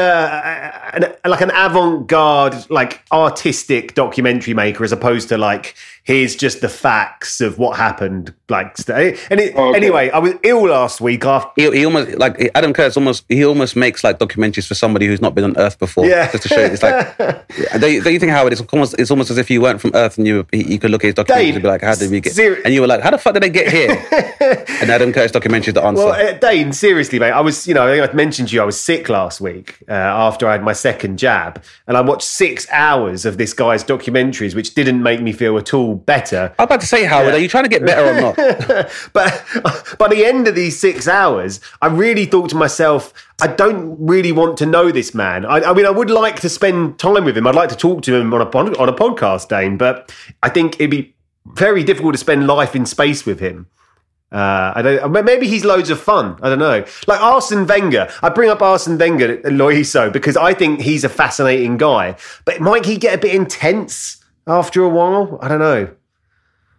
a, a like an avant-garde, like artistic documentary maker, as opposed to like here's just the facts of what happened. Like, and it, oh, okay. Anyway, I was ill last week. After he, he almost like Adam Curtis almost he almost makes like documentaries for somebody who's not been on Earth before. Yeah, just to show you. It's like don't you, don't you think how it is? Almost, it's almost as if you weren't from Earth and you you could look at his documentaries Dane, and be like, how did we get? Ser- and you were like, how the fuck did they get here? And Adam Curtis documentary is the answer. Well, uh, Dane, seriously, mate, I was you know I mentioned to you I was sick last week uh, after I had my second jab, and I watched six hours of this guy's documentaries, which didn't make me feel at all better. I'm about to say, Howard, yeah. Are you trying to get better or not? But by the end of these six hours, I really thought to myself, I don't really want to know this man. I, I mean, I would like to spend time with him. I'd like to talk to him on a on a podcast, Dane, but I think it'd be very difficult to spend life in space with him. Uh, I don't. Maybe he's loads of fun. I don't know. Like Arsene Wenger. I bring up Arsene Wenger, Loiso, because I think he's a fascinating guy. But might he get a bit intense after a while? I don't know.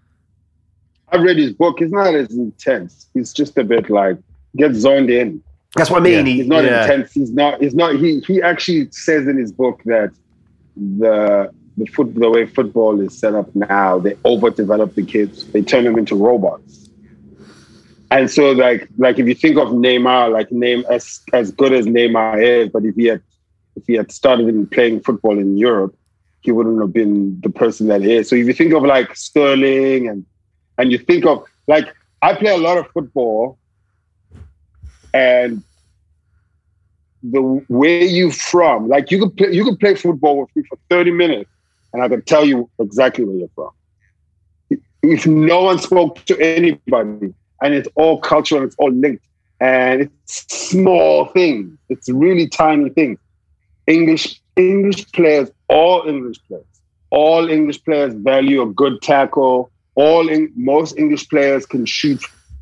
I've read his book. He's not as intense. He's just a bit like, get zoned in. That's what I mean. Yeah. He, he's not yeah. intense. He's not. He's not. He he actually says in his book that the the foot the way football is set up now, they overdevelop the kids. They turn them into robots. And so, like like if you think of Neymar, like name as as good as Neymar is, but if he had if he had started in playing football in Europe, he wouldn't have been the person that he is. So if you think of like Sterling and and you think of like I play a lot of football, and the where you from, like you could play, you could play football with me for thirty minutes, and I could tell you exactly where you're from. If no one spoke to anybody, and it's all cultural, it's all linked, and it's small things. It's really tiny things. English English players, all English players, all English players value a good tackle. All in, most English players can shoot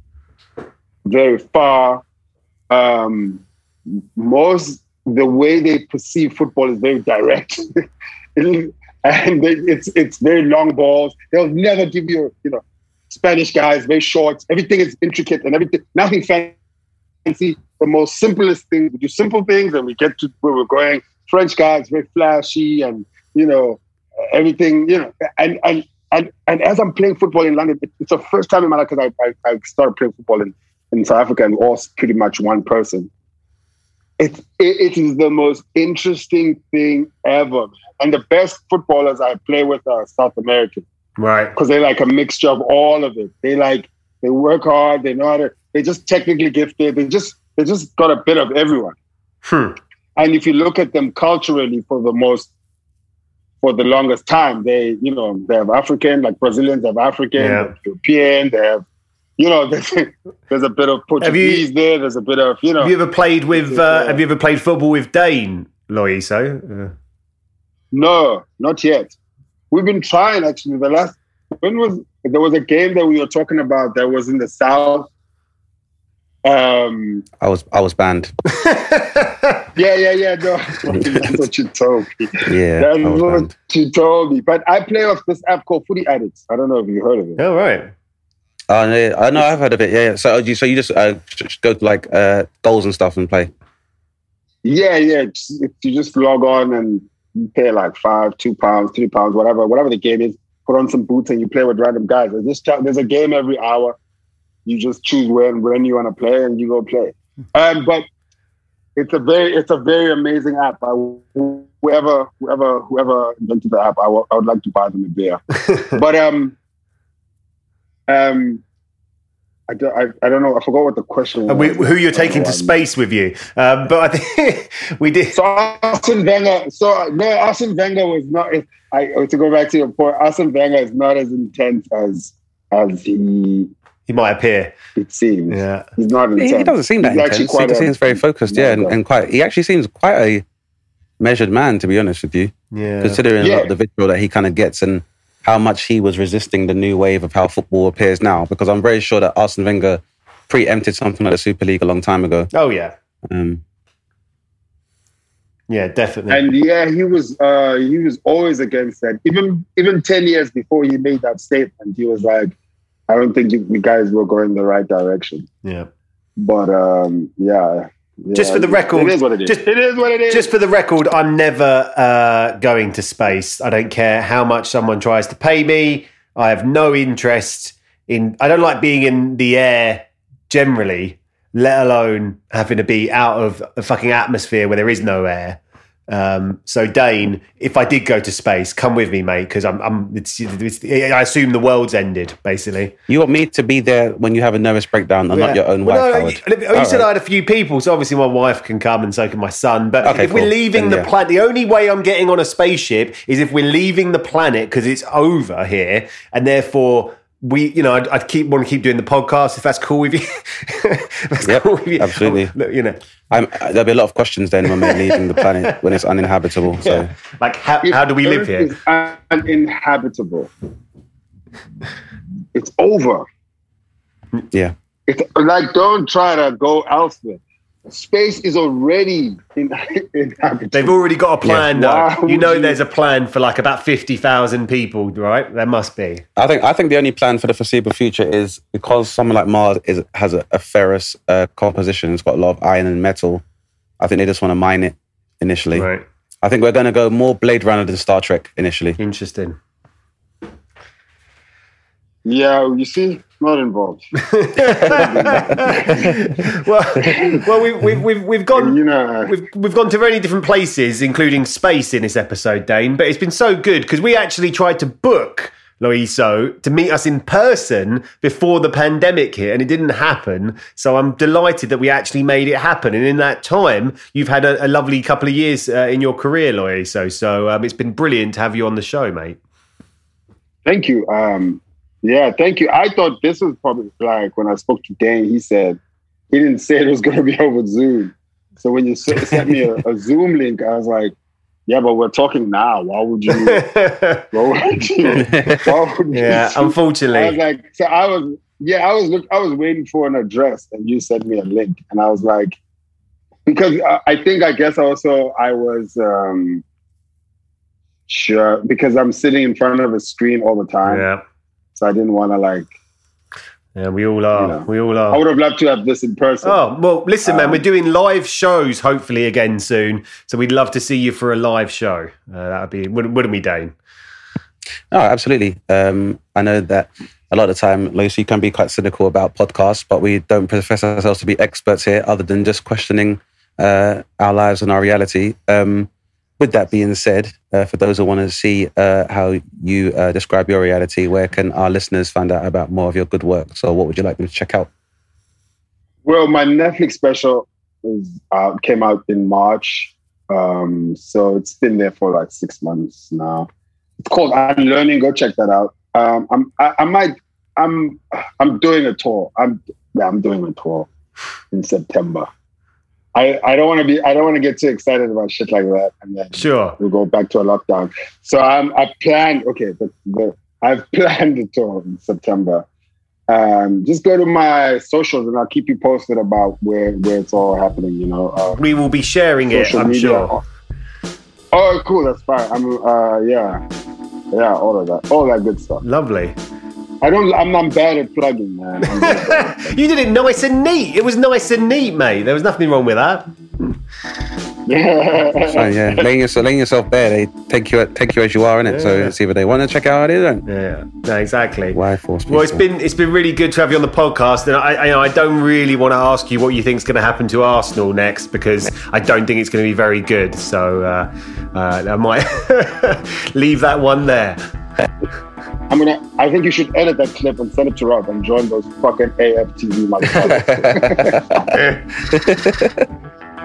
very far. Um, most the way they perceive football is very direct, and they, it's it's very long balls. They'll never give you, you know, Spanish guys very short. Everything is intricate and everything, nothing fancy. The most simplest things, we do simple things, and we get to where we're going. French guys very flashy, and you know everything, you know, and and. And and as I'm playing football in London, it's the first time in my life because I, I I started playing football in, in South Africa, and we're all pretty much one person. It, it it is the most interesting thing ever, and the best footballers I play with are South American, right? Because they're like a mixture of all of it. They like they work hard. They know how to. They're just technically gifted. They just they just got a bit of everyone. Hmm. And if you look at them culturally, for the most. For the longest time, they, you know, they have African, like Brazilians have African, yeah. They have European, they have, you know, there's, there's a bit of Portuguese you, there, there's a bit of, you know. Have you ever played with, uh, have you ever played football with Dane Loyiso? Uh. No, not yet. We've been trying, actually. The last, when was, there was a game that we were talking about that was in the South. Um, I was I was banned. yeah, yeah, yeah. No, that's what you told me. Yeah, that's I was what banned. you told me. But I play off this app called Footy Addicts. I don't know if you heard of it. Oh, right. Oh, no, I know I've heard of it. Yeah, yeah. So you so you just uh, just go to like uh, goals and stuff and play. Yeah, yeah. Just, you just log on and you pay like five, two pounds, three pounds, whatever, whatever the game is. Put on some boots and you play with random guys. There's, this, there's a game every hour. You just choose when when you want to play and you go play. Um, but it's a very it's a very amazing app. I, whoever whoever whoever invented the app, I, w- I would like to buy them a beer. but um um I don't, I, I don't know. I forgot what the question was. We, who you're taking to space with you? Um, but I think we did. So Arsene Wenger. So no, Arsene Wenger was not. I to go back to your point. Arsene Wenger is not as intense as as he. He might appear. It seems. Yeah. He's not intense. He, he doesn't seem that He's intense. He quite just a, seems very focused. Yeah, and, and quite. He actually seems quite a measured man, to be honest with you. Yeah. Considering Yeah. a lot of the vitriol that he kind of gets and how much he was resisting the new wave of how football appears now. Because I'm very sure that Arsene Wenger preempted something like the Super League a long time ago. Oh yeah. Um, yeah, definitely. And yeah, he was uh, he was always against that. Even even ten years before he made that statement, he was like, I don't think you, you guys were going the right direction. Yeah. But um, yeah. yeah. Just for the record, it is what it is. Just, it is what it is. Just for the record, I'm never uh, going to space. I don't care how much someone tries to pay me. I have no interest in. I don't like being in the air generally, let alone having to be out of a fucking atmosphere where there is no air. Um, so Dane, if I did go to space, come with me, mate, because I'm, I'm it's, it's, I assume the world's ended, basically. you want me to be there when you have a nervous breakdown and Yeah. not your own Well, wife, no, Howard? you, you All said right. I had a few people, so obviously my wife can come and so can my son. But Okay, if we're cool. leaving Then, the yeah. planet, the only way I'm getting on a spaceship is if we're leaving the planet because it's over here, and therefore we, you know, I'd, I'd keep want to keep doing the podcast if that's cool with you. That's Yep, cool with you. absolutely. Oh, look, you know, I'm, there'll be a lot of questions then when we're leaving the planet when it's uninhabitable. So like how, If how do we live Earth here? is uninhabitable. It's over. yeah, It's like, don't try to go elsewhere. Space is already in, inhabited. They've already got a plan, Yeah. though. Why You know would you- there's a plan for like about fifty thousand people, right? There must be. I think I think the only plan for the foreseeable future is because something like Mars is has a, a ferrous uh, composition. It's got a lot of iron and metal. I think they just want to mine it initially. Right. I think we're going to go more Blade Runner than Star Trek initially. Interesting. Yeah, you see, not involved. well, well, we, we, we've we've gone, You know, we've we've gone to very different places, including space in this episode, Dane. But it's been so good because we actually tried to book Loiso to meet us in person before the pandemic hit, and it didn't happen. So I'm delighted that we actually made it happen. And in that time, you've had a, a lovely couple of years uh, in your career, Loiso. So um, it's been brilliant to have you on the show, mate. thank you. Um, yeah, thank you. I thought this was probably like when I spoke to Dane, he said, he didn't say it was going to be over Zoom. So when you s- sent me a, a Zoom link, I was like, yeah, but we're talking now. Why would you? Why would you? Why would you Yeah, unfortunately. I was like, so I was, yeah, I was, look, I was waiting for an address, and you sent me a link, and I was like, because I, I think, I guess also I was um, sure because I'm sitting in front of a screen all the time, Yeah, so I didn't want to like. yeah, we all are. You know, we all are. I would have loved to have this in person. Oh, well, listen, man, Um, we're doing live shows hopefully again soon. So we'd love to see you for a live show. Uh, that would be, wouldn't, wouldn't we, Dane? Oh, absolutely. Um, I know that a lot of the time, Lucy, you can be quite cynical about podcasts, but we don't profess ourselves to be experts here other than just questioning uh, our lives and our reality. Um, with that being said, uh, for those who want to see uh, how you uh, describe your reality, where can our listeners find out about more of your good work? So what would you like them to check out? Well, my Netflix special is out, came out in March. Um, so it's been there for like six months now. It's called Unlearning. Go check that out. Um, I'm, I, I might, I'm, I'm doing a tour. I'm, yeah, I'm doing a tour in September. I, I don't want to be, I don't want to get too excited about shit like that. And then Sure. we'll go back to a lockdown. So I'm, I planned, okay, but the, I've planned the tour in September. Um, just go to my socials and I'll keep you posted about where, where it's all happening, you know. Uh, We will be sharing it, social I'm media. sure. Oh, cool. That's fine. I'm, uh, yeah. Yeah, all of that. All that good stuff. Lovely. I don't, I'm not bad at plugging, man. I'm good at plugging. You did it nice and neat. It was nice and neat, mate. There was nothing wrong with that. Fine, yeah, laying yourself, laying yourself bare, they take you, take you as you are, innit? So Yeah. it's either they want to check out or they don't. Yeah, no, exactly. Why force Well, it's people? been it's been really good to have you on the podcast, and I I, I don't really want to ask you what you think is going to happen to Arsenal next because I don't think it's going to be very good. So uh, uh, I might leave that one there. I'm gonna. I think you should edit that clip and send it to Rob and join those fucking A F T V motherfuckers.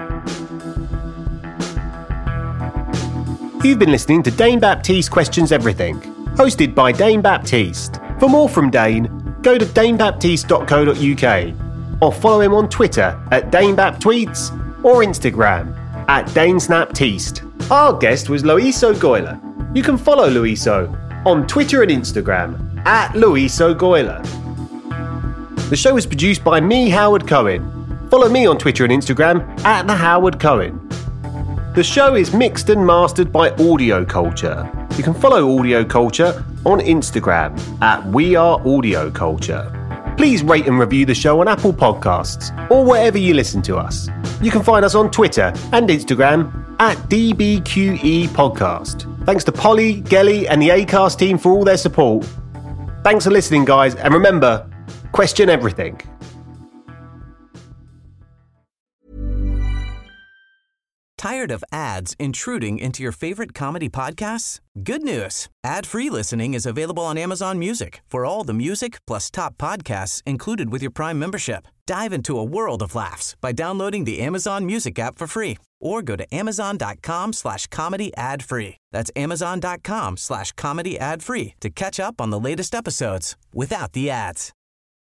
You've been listening to Dane Baptiste Questions Everything, hosted by Dane Baptiste. For more from Dane, go to dane baptiste dot co dot uk or follow him on Twitter at DaneBapTweets or Instagram at DaneSnapTeast. Our guest was Loiso Goyler. You can follow Loiso on Twitter and Instagram at Loiso Goyler. The show is produced by me, Howard Cohen. Follow me on Twitter and Instagram at The Howard Cohen. The show is mixed and mastered by Audio Culture. You can follow Audio Culture on Instagram at We Are Audio Culture. Please rate and review the show on Apple Podcasts or wherever you listen to us. You can find us on Twitter and Instagram at D B Q E Podcast. Thanks to Polly, Gelly and the Acast team for all their support. Thanks for listening, guys, and remember, question everything. Tired of ads intruding into your favorite comedy podcasts? Good news. Ad-free listening is available on Amazon Music for all the music plus top podcasts included with your Prime membership. Dive into a world of laughs by downloading the Amazon Music app for free or go to amazon.com slash comedy ad free. That's amazon.com slash comedy ad free to catch up on the latest episodes without the ads.